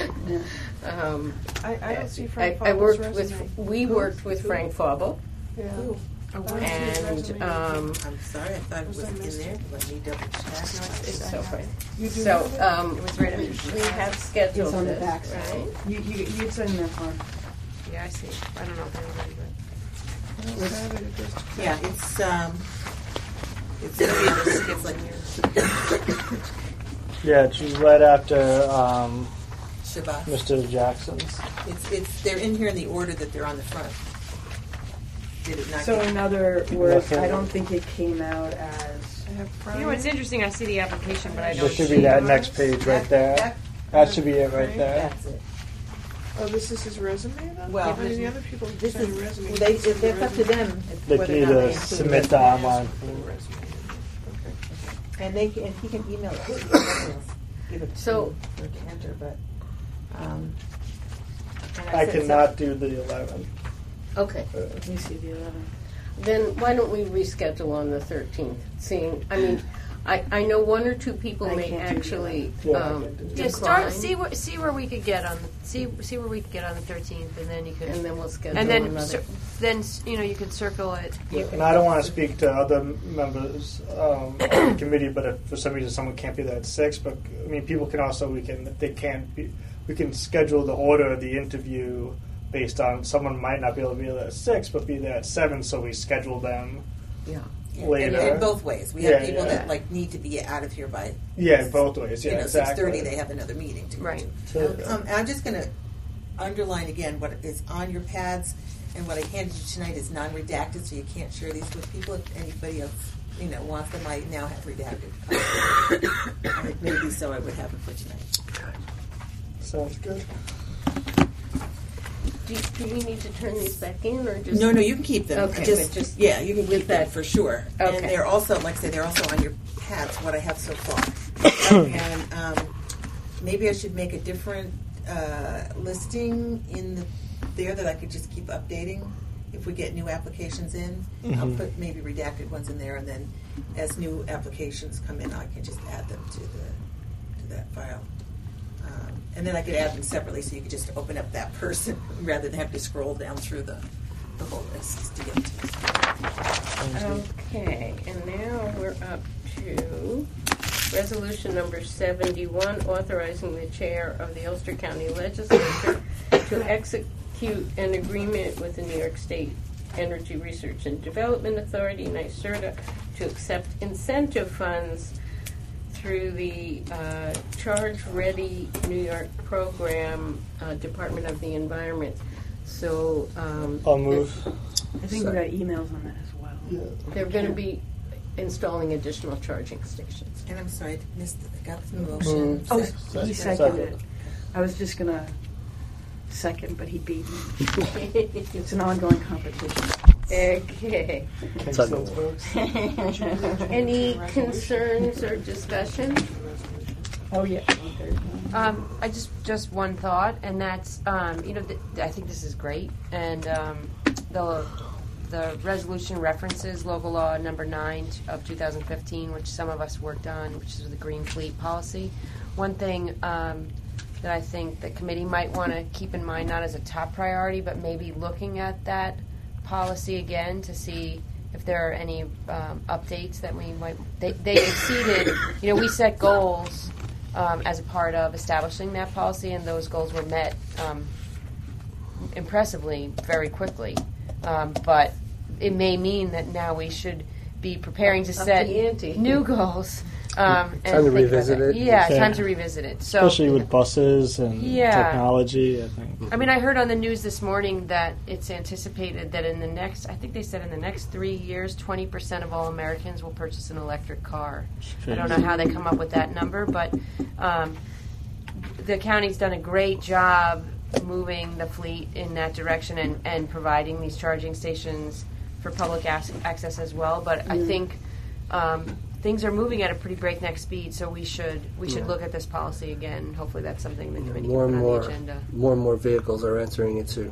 I don't see Frank I Fable's worked resume. with. We worked with Frank Fable. Yeah. Ooh. And I'm sorry, I thought it was in there. Let me double check. it's so funny. You do So have it? it was right under. We have scheduled It's on the this, back. right? It's in there, Harm. Yeah, I see. I don't know if anybody, I don't have it. It just- Yeah, it's like Yeah, it's right after Shabbat. Mr. Jackson's. It's they're in here in the order that they're on the front. Did it not? So get- in other words, I don't think it came out as. You know, it's interesting. I see the application, but I don't. There should be see that yours. next page right there. That should be it right there. That's it. Oh, this is his resume then? Well, How many other people this send is resume? it's up to them They whether can or not either they include submit it. the online. And he can email it. Give it to So- me to enter, but and I said cannot do the 11th. Okay. Let me see the 11. Then why don't we reschedule on the 13th? Seeing, I mean, I know one or two people I may can't do actually Yeah, I can't do Yeah, decline, see where we could get on see where we could get on the 13th, and then you could and then we'll schedule and then another. then you could circle it. You And I don't want to speak to other members of the committee, but if for some reason someone can't be there at 6, but I mean, people can also, if they can't be, we can schedule the order of the interview based on someone might not be able to be there at 6, but be there at 7, so we schedule them Yeah. later. in both ways. We have Yeah, people yeah. that like need to be out of here by both ways. Yeah, exactly. 6:30. They have another meeting to go Right. to. And I'm just going to underline again what is on your pads, and what I handed you tonight is non-redacted, so you can't share these with people. If anybody else wants them, I now have redacted. Maybe so I would have it for tonight. Sounds good. Do we need to turn these back in, or just No, you can keep them. Okay, Just, but just yeah, you can with keep them that- for sure. Okay. And they're also, like I say, they're also on your pads. What I have so far, and maybe I should make a different listing in there that I could just keep updating if we get new applications in. I'll Mhm. put maybe redacted ones in there, and then as new applications come in, I can just add them to that file. And then I could add them separately, so you could just open up that person rather than have to scroll down through the whole list to get to. Okay, and now we're up to resolution number 71, authorizing the chair of the Ulster County Legislature to execute an agreement with the New York State Energy Research and Development Authority, NYSERDA, to accept incentive funds through the Charge Ready New York program, Department of the Environment. So I'll move. I think we got emails on that as well. they're going to be installing additional charging stations. And I'm sorry, I missed it. I got the motion. Oh, he seconded it. I was just going to second, but he beat me. It's an ongoing competition. Okay. Any concerns or discussion? Oh, yeah. I just one thought, and that's I think this is great, and the resolution references local law number 9 of 2015, which some of us worked on, which is the Green Fleet policy. One thing that I think the committee might want to keep in mind, not as a top priority, but maybe looking at that policy again to see if there are any updates that we might. They exceeded. We set goals as a part of establishing that policy, and those goals were met impressively very quickly. But it may mean that now we should be preparing to Up set the ante. new goals. Time to think about revisit that. it. Yeah, Yeah. time to revisit it. So, Especially with buses and Yeah. technology, I think. I mean, I heard on the news this morning that it's anticipated that in the next, I think they said in the next 3 years, 20% of all Americans will purchase an electric car. I don't know how they come up with that number, but the county's done a great job moving the fleet in that direction and providing these charging stations for public access as well. But I think things are moving at a pretty breakneck speed, so we should look at this policy again. Hopefully, that's something the committee More can and put on more, the agenda. more and more vehicles are entering into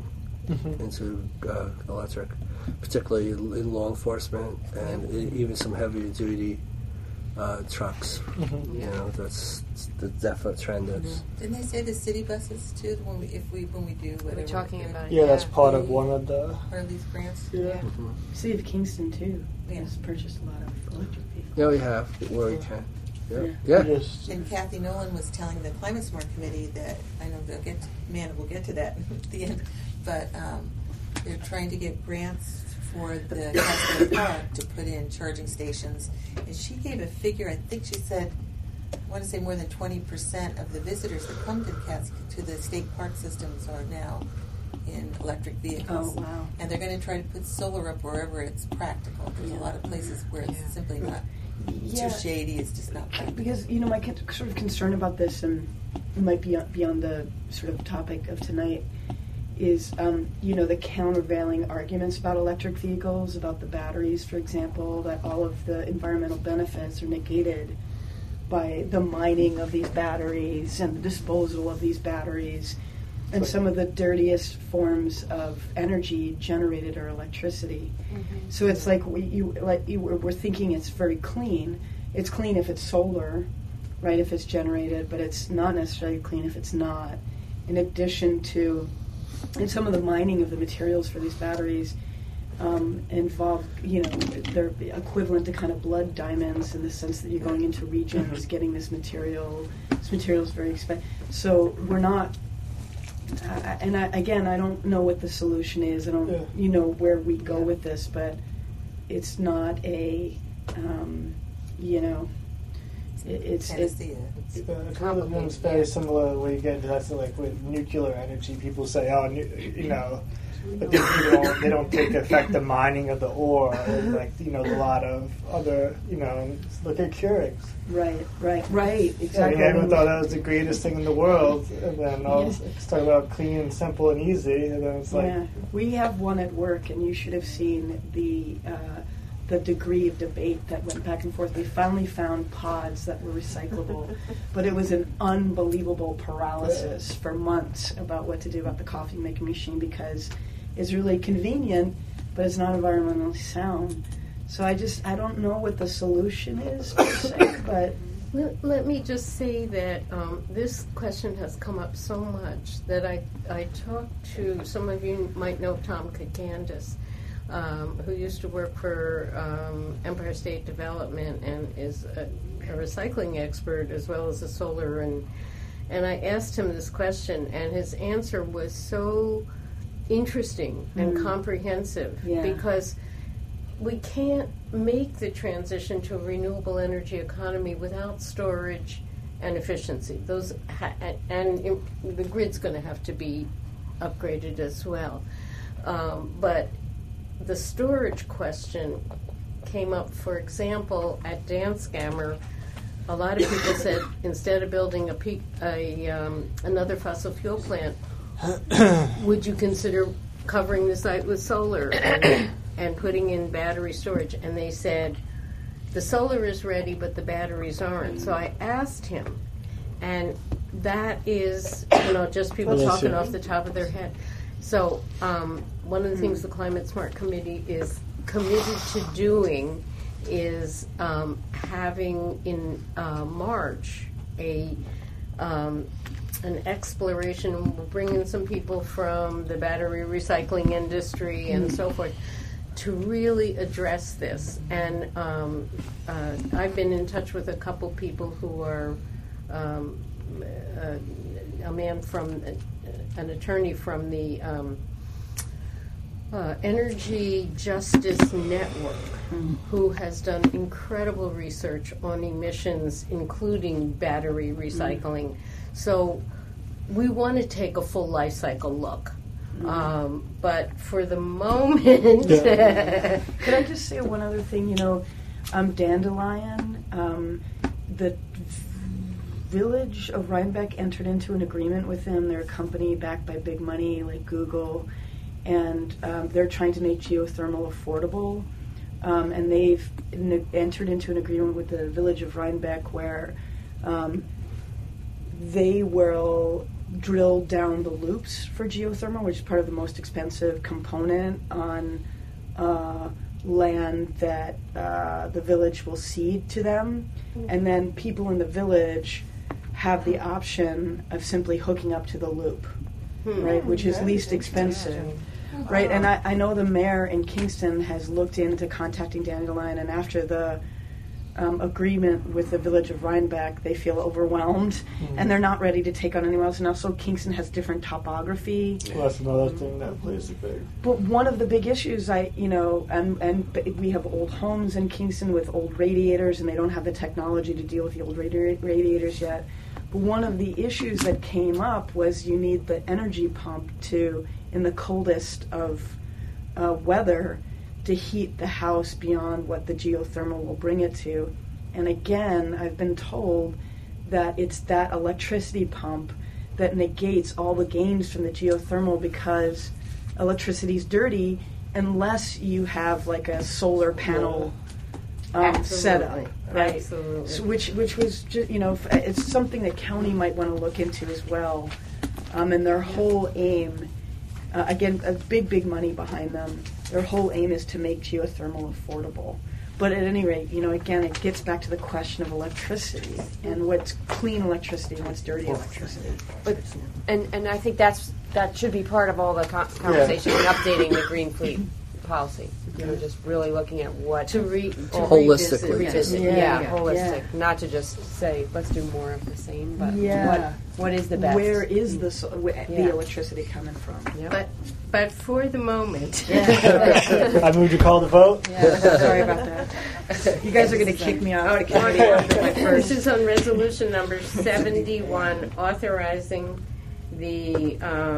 electric, particularly in law enforcement and even some heavy duty trucks. You know, that's the definite trend. Didn't they say the city buses too? When we do whatever We're talking about it. Yeah, that's part of one of the. Part of these grants. Yeah. City of Kingston too has purchased a lot of electric vehicles. Yeah, we have where we can. Yeah. And Kathy Nolan was telling the Climate Smart Committee that, I know we'll get to that at the end, but they're trying to get grants for the Cascade Park to put in charging stations. And she gave a figure, I think she said, I want to say more than 20% of the visitors that come to the state park systems are now in electric vehicles. Oh, wow. And they're going to try to put solar up wherever it's practical. There's a lot of places where it's simply not too shady, it's just not practical. Because, my sort of concern about this, and it might be beyond the sort of topic of tonight, is, the countervailing arguments about electric vehicles, about the batteries, for example, that all of the environmental benefits are negated by the mining of these batteries and the disposal of these batteries. And some of the dirtiest forms of energy generated are electricity. Mm-hmm. So it's like we're thinking it's very clean. It's clean if it's solar, right, if it's generated, but it's not necessarily clean if it's not. In addition to, and some of the mining of the materials for these batteries involve, they're equivalent to kind of blood diamonds in the sense that you're going into regions getting this material. This material is very expensive. So we're not. I don't know what the solution is. I don't, where we go with this, but it's not a, it's very similar when you get into that, like with nuclear energy. People say, but they don't take effect the mining of the ore, and a lot of other, look at Keurig's. Right, exactly. Everyone thought that was the greatest thing in the world, and then it's talking about clean and simple and easy, and then it's like... Yeah, we have one at work, and you should have seen the degree of debate that went back and forth. We finally found pods that were recyclable, but it was an unbelievable paralysis for months about what to do about the coffee-making machine, because it's really convenient, but it's not environmentally sound. So I don't know what the solution is, per se, but... Let me just say that this question has come up so much that I talked to, some of you might know Tom Kakandis, who used to work for Empire State Development and is a recycling expert as well as a solar, and I asked him this question, and his answer was so interesting and comprehensive, because we can't make the transition to a renewable energy economy without storage and efficiency. And the grid's going to have to be upgraded as well. But the storage question came up, for example, at Danskammer. A lot of people said instead of building another fossil fuel plant, would you consider covering the site with solar and putting in battery storage? And they said the solar is ready, but the batteries aren't. So I asked him, and that is, just people talking off the top of their head. So one of the things the Climate Smart Committee is committed to doing is having in March an exploration. We'll bring in some people from the battery recycling industry and so forth to really address this. And I've been in touch with a couple people who are a man from an attorney from the Energy Justice Network, who has done incredible research on emissions, including battery recycling. So we want to take a full life cycle look. But for the moment... Could I just say one other thing? Dandelion, the village of Rhinebeck entered into an agreement with them. They're a company backed by big money like Google, and they're trying to make geothermal affordable. And they've entered into an agreement with the village of Rhinebeck where they will drill down the loops for geothermal, which is part of the most expensive component on land that the village will cede to them, and then people in the village have the option of simply hooking up to the loop, right, which is least expensive. Right, and I know the mayor in Kingston has looked into contacting Dandelion, and after the agreement with the village of Rhinebeck, they feel overwhelmed, and they're not ready to take on anyone else. And also, Kingston has different topography. Well, that's another thing that plays a big. But one of the big issues, and we have old homes in Kingston with old radiators, and they don't have the technology to deal with the old radiators yet. But one of the issues that came up was you need the energy pump to, in the coldest of weather, to heat the house beyond what the geothermal will bring it to. And again, I've been told that it's that electricity pump that negates all the gains from the geothermal, because electricity's dirty unless you have like a solar panel setup, right? Absolutely. So which was just, it's something that county might want to look into as well. And their whole aim, again, a big money behind them. Their whole aim is to make geothermal affordable. But at any rate, again, it gets back to the question of electricity and what's clean electricity and what's dirty electricity. But and I think that should be part of all the conversation and updating the Green Fleet policy. Just really looking at what holistically. revisit. Yeah, holistic. Yeah. Not to just say let's do more of the same, but what is the best? Where is the electricity coming from? Yeah. But for the moment, I moved to call the vote. Yeah, sorry about that. You guys are going to kick me out. This is on resolution number 71, authorizing the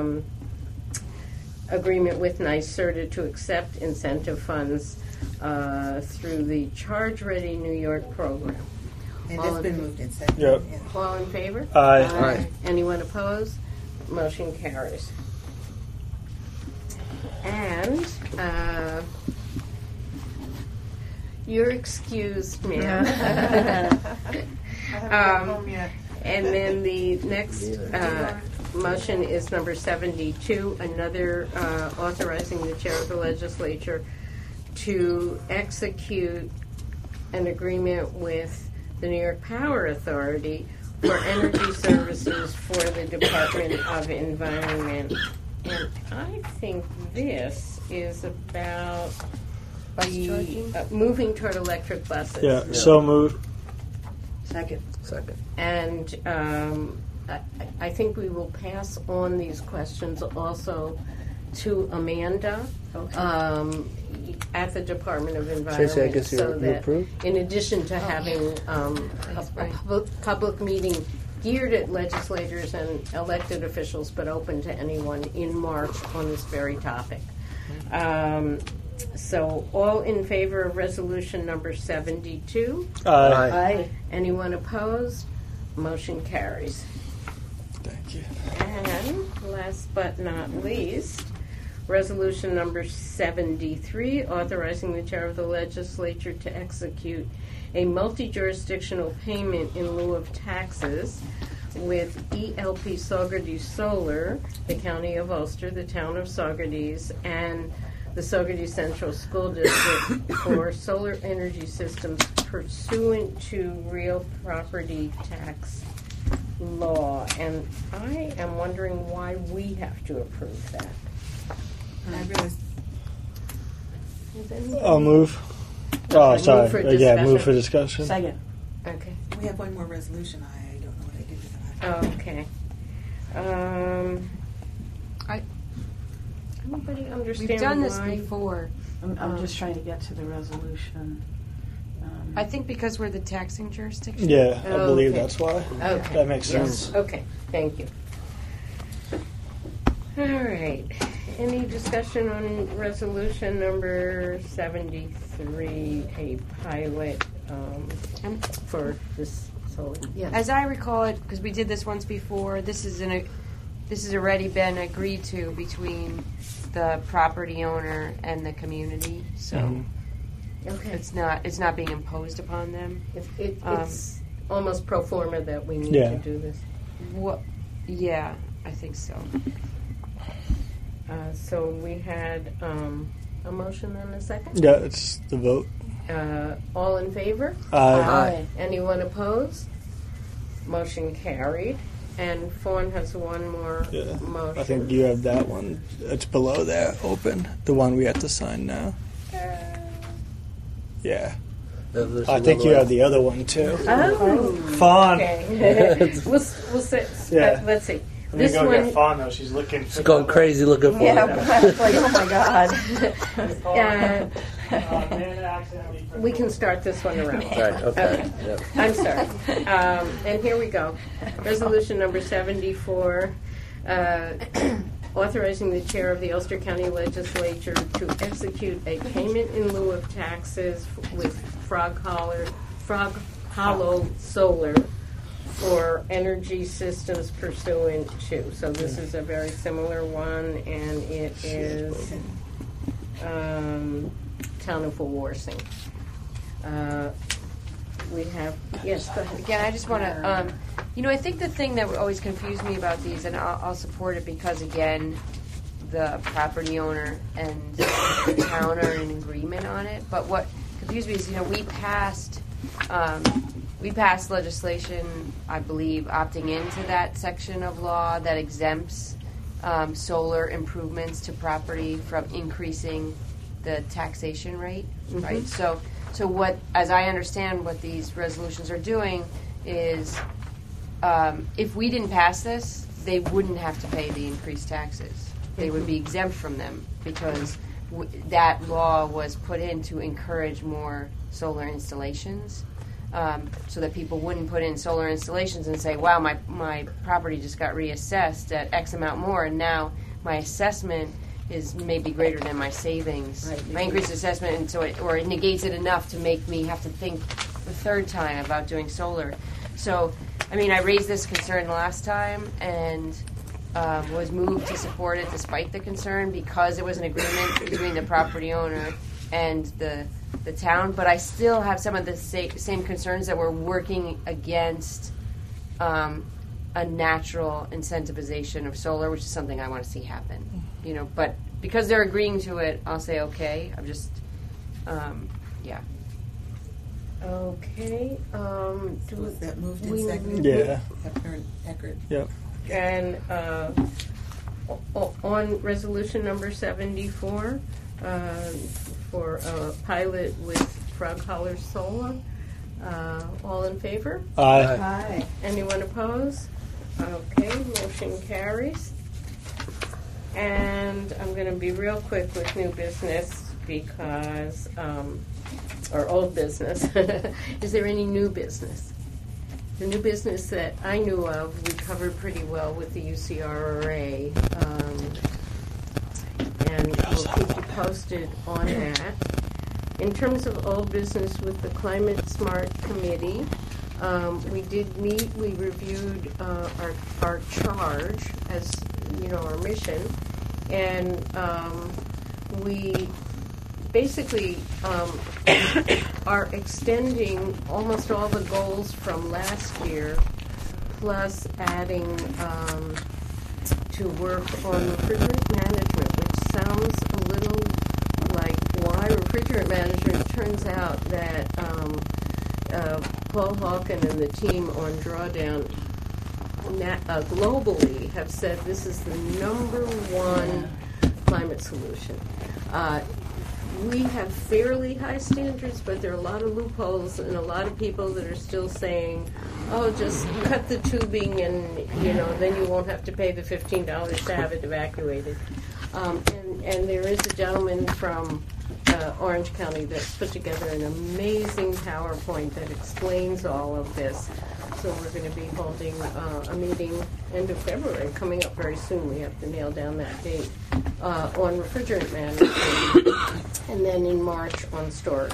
agreement with NYSERDA to accept incentive funds through the Charge Ready New York program. And it's been moved in second. Yep. All in favor? Aye. Anyone opposed? Motion carries. And you're excused, ma'am. I haven't gone home yet. And then the next motion is number 72, another authorizing the chair of the legislature to execute an agreement with the New York Power Authority for energy services for the Department of Environment. And I think this is about the moving toward electric buses. Yeah, so moved. Second. And I think we will pass on these questions also to Amanda at the Department of Environment. Tracy, I guess you approve? In addition to having a public meeting geared at legislators and elected officials, but open to anyone in March on this very topic. So all in favor of resolution number 72? Aye. Anyone opposed? Motion carries. Thank you. And last but not least, resolution number 73, authorizing the chair of the legislature to execute a multi-jurisdictional payment in lieu of taxes with ELP Saugerties Solar, the County of Ulster, the Town of Saugerties, and the Saugerties Central School District for solar energy systems pursuant to real property tax law. And I am wondering why we have to approve that. I'll move. Oh, sorry. Move for discussion. Second. Okay. We have one more resolution. I don't know what I did with that. Okay. Anybody understand We've done this why? before. I'm just trying to get to the resolution. I think because we're the taxing jurisdiction. Yeah, I believe Okay. that's why. Okay. That makes sense. Okay, thank you. All right. Any discussion on resolution number 73, a pilot for this solar? Yeah. As I recall it, because we did this once before, this has already been agreed to between the property owner and the community. So Okay. it's not being imposed upon them. It's almost pro forma that we need to do this. Yeah, I think so. So we had A motion and a second? Yeah, it's the vote. All in favor? Aye. Anyone opposed? Motion carried. And Fawn has one more motion. I think you have that one. It's below there, open. The one we have to sign now. Yeah. I think you have the other one too. Oh, Fawn. Okay. we'll sit. Yeah. Let's see. Let me This go one. get Fawn though. She's looking. She's going crazy looking for Yeah, it. like, oh my God. We can start this one around. Right, okay. Yep. I'm sorry. And here we go. Resolution number 74, authorizing the chair of the Ulster County Legislature to execute a payment in lieu of taxes with Frog Hollow Solar for energy systems pursuant to. So this is a very similar one, and it is Town of Warsing. We have, yes, go ahead. Again, I just want to, I think the thing that would always confuse me about these, and I'll support it because, again, the property owner and the town are in agreement on it. But what confused me is, we passed legislation, I believe, opting into that section of law that exempts solar improvements to property from increasing the taxation rate, right? So what, as I understand what these resolutions are doing is, if we didn't pass this, they wouldn't have to pay the increased taxes. They would be exempt from them because that law was put in to encourage more solar installations, so that people wouldn't put in solar installations and say, wow, my property just got reassessed at X amount more, and now my assessment is maybe greater than my savings. Right. My increased assessment, and so it negates it enough to make me have to think the third time about doing solar. So, I raised this concern last time and was moved to support it despite the concern because it was an agreement between the property owner and the town. But I still have some of the same concerns that we're working against a natural incentivization of solar, which is something I want to see happen. But because they're agreeing to it, I'll say okay. I'm just, yeah. Okay. Was that moved in second? Yeah. Eckert. Yep. And on resolution number 74, for a pilot with Frog Holler Solar, all in favor? Aye. Anyone opposed? Okay, motion carries. And I'm going to be real quick with new business because, or old business. Is there any new business? The new business that I knew of, we covered pretty well with the UCRRA, and we'll keep you posted on that. In terms of old business with the Climate Smart Committee, we did meet, we reviewed our charge as, our mission, and we basically are extending almost all the goals from last year, plus adding to work on refrigerant management, which sounds a little like why refrigerant management. Turns out that Paul Hawken and the team on Drawdown globally have said this is the number one climate solution. We have fairly high standards, but there are a lot of loopholes and a lot of people that are still saying, oh, just cut the tubing and, then you won't have to pay the $15 to have it evacuated. And there is a gentleman from Orange County that's put together an amazing PowerPoint that explains all of this. So we're going to be holding a meeting end of February, coming up very soon. We have to nail down that date on refrigerant management, and then in March on storage.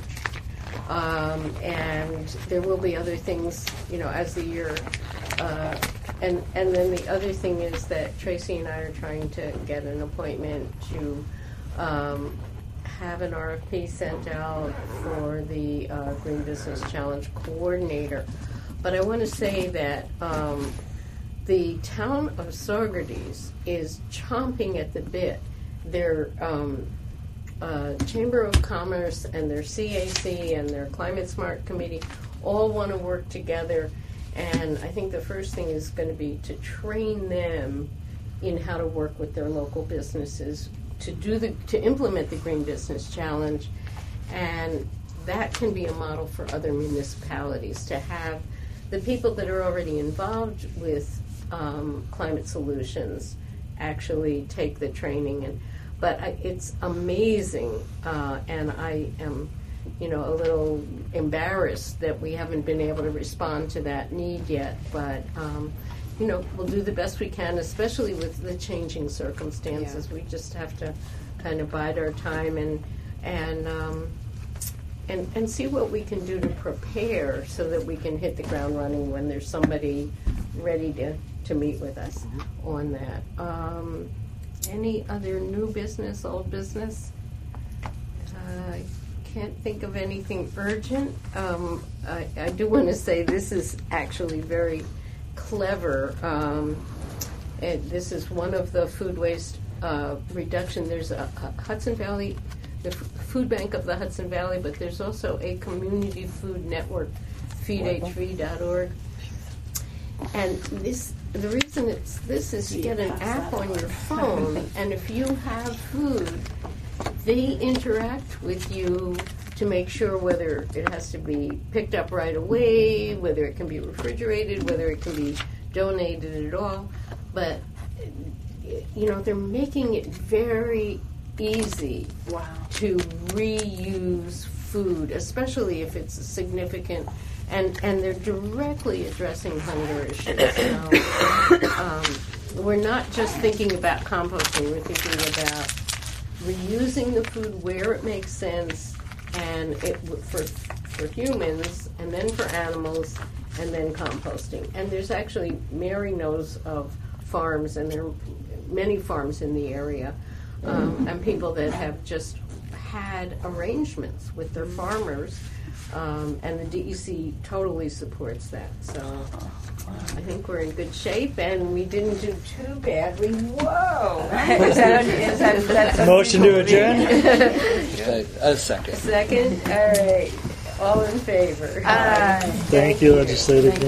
And there will be other things, as the year. And then the other thing is that Tracy and I are trying to get an appointment to have an RFP sent out for the Green Business Challenge coordinator. But I want to say that the town of Saugerties is chomping at the bit. They're Chamber of Commerce and their CAC and their Climate Smart Committee all want to work together. And I think the first thing is going to be to train them in how to work with their local businesses to implement the Green Business Challenge. And that can be a model for other municipalities, to have the people that are already involved with climate solutions actually take the training. But it's amazing, and I am, a little embarrassed that we haven't been able to respond to that need yet. But we'll do the best we can, especially with the changing circumstances. Yeah. We just have to kind of bide our time and see what we can do to prepare so that we can hit the ground running when there's somebody ready to meet with us on that. Any other new business, old business? I can't think of anything urgent. I do want to say this is actually very clever. This is one of the food waste reduction. There's a Hudson Valley, the food bank of the Hudson Valley, but there's also a community food network, feedhv.org. And the reason this is you get an app on your phone, and if you have food, they interact with you to make sure whether it has to be picked up right away, whether it can be refrigerated, whether it can be donated at all. But, they're making it very easy to reuse food, especially if it's significant. And they're directly addressing hunger issues. So, we're not just thinking about composting, we're thinking about reusing the food where it makes sense, and for humans, and then for animals, and then composting. And there's actually, Mary knows of farms, and there are many farms in the area, and people that have just had arrangements with their farmers, and the DEC totally supports that. So I think we're in good shape, and we didn't do too badly. Whoa! Is that motion to adjourn? Okay, a second. Second? All right. All in favor? Thank you, Legislative.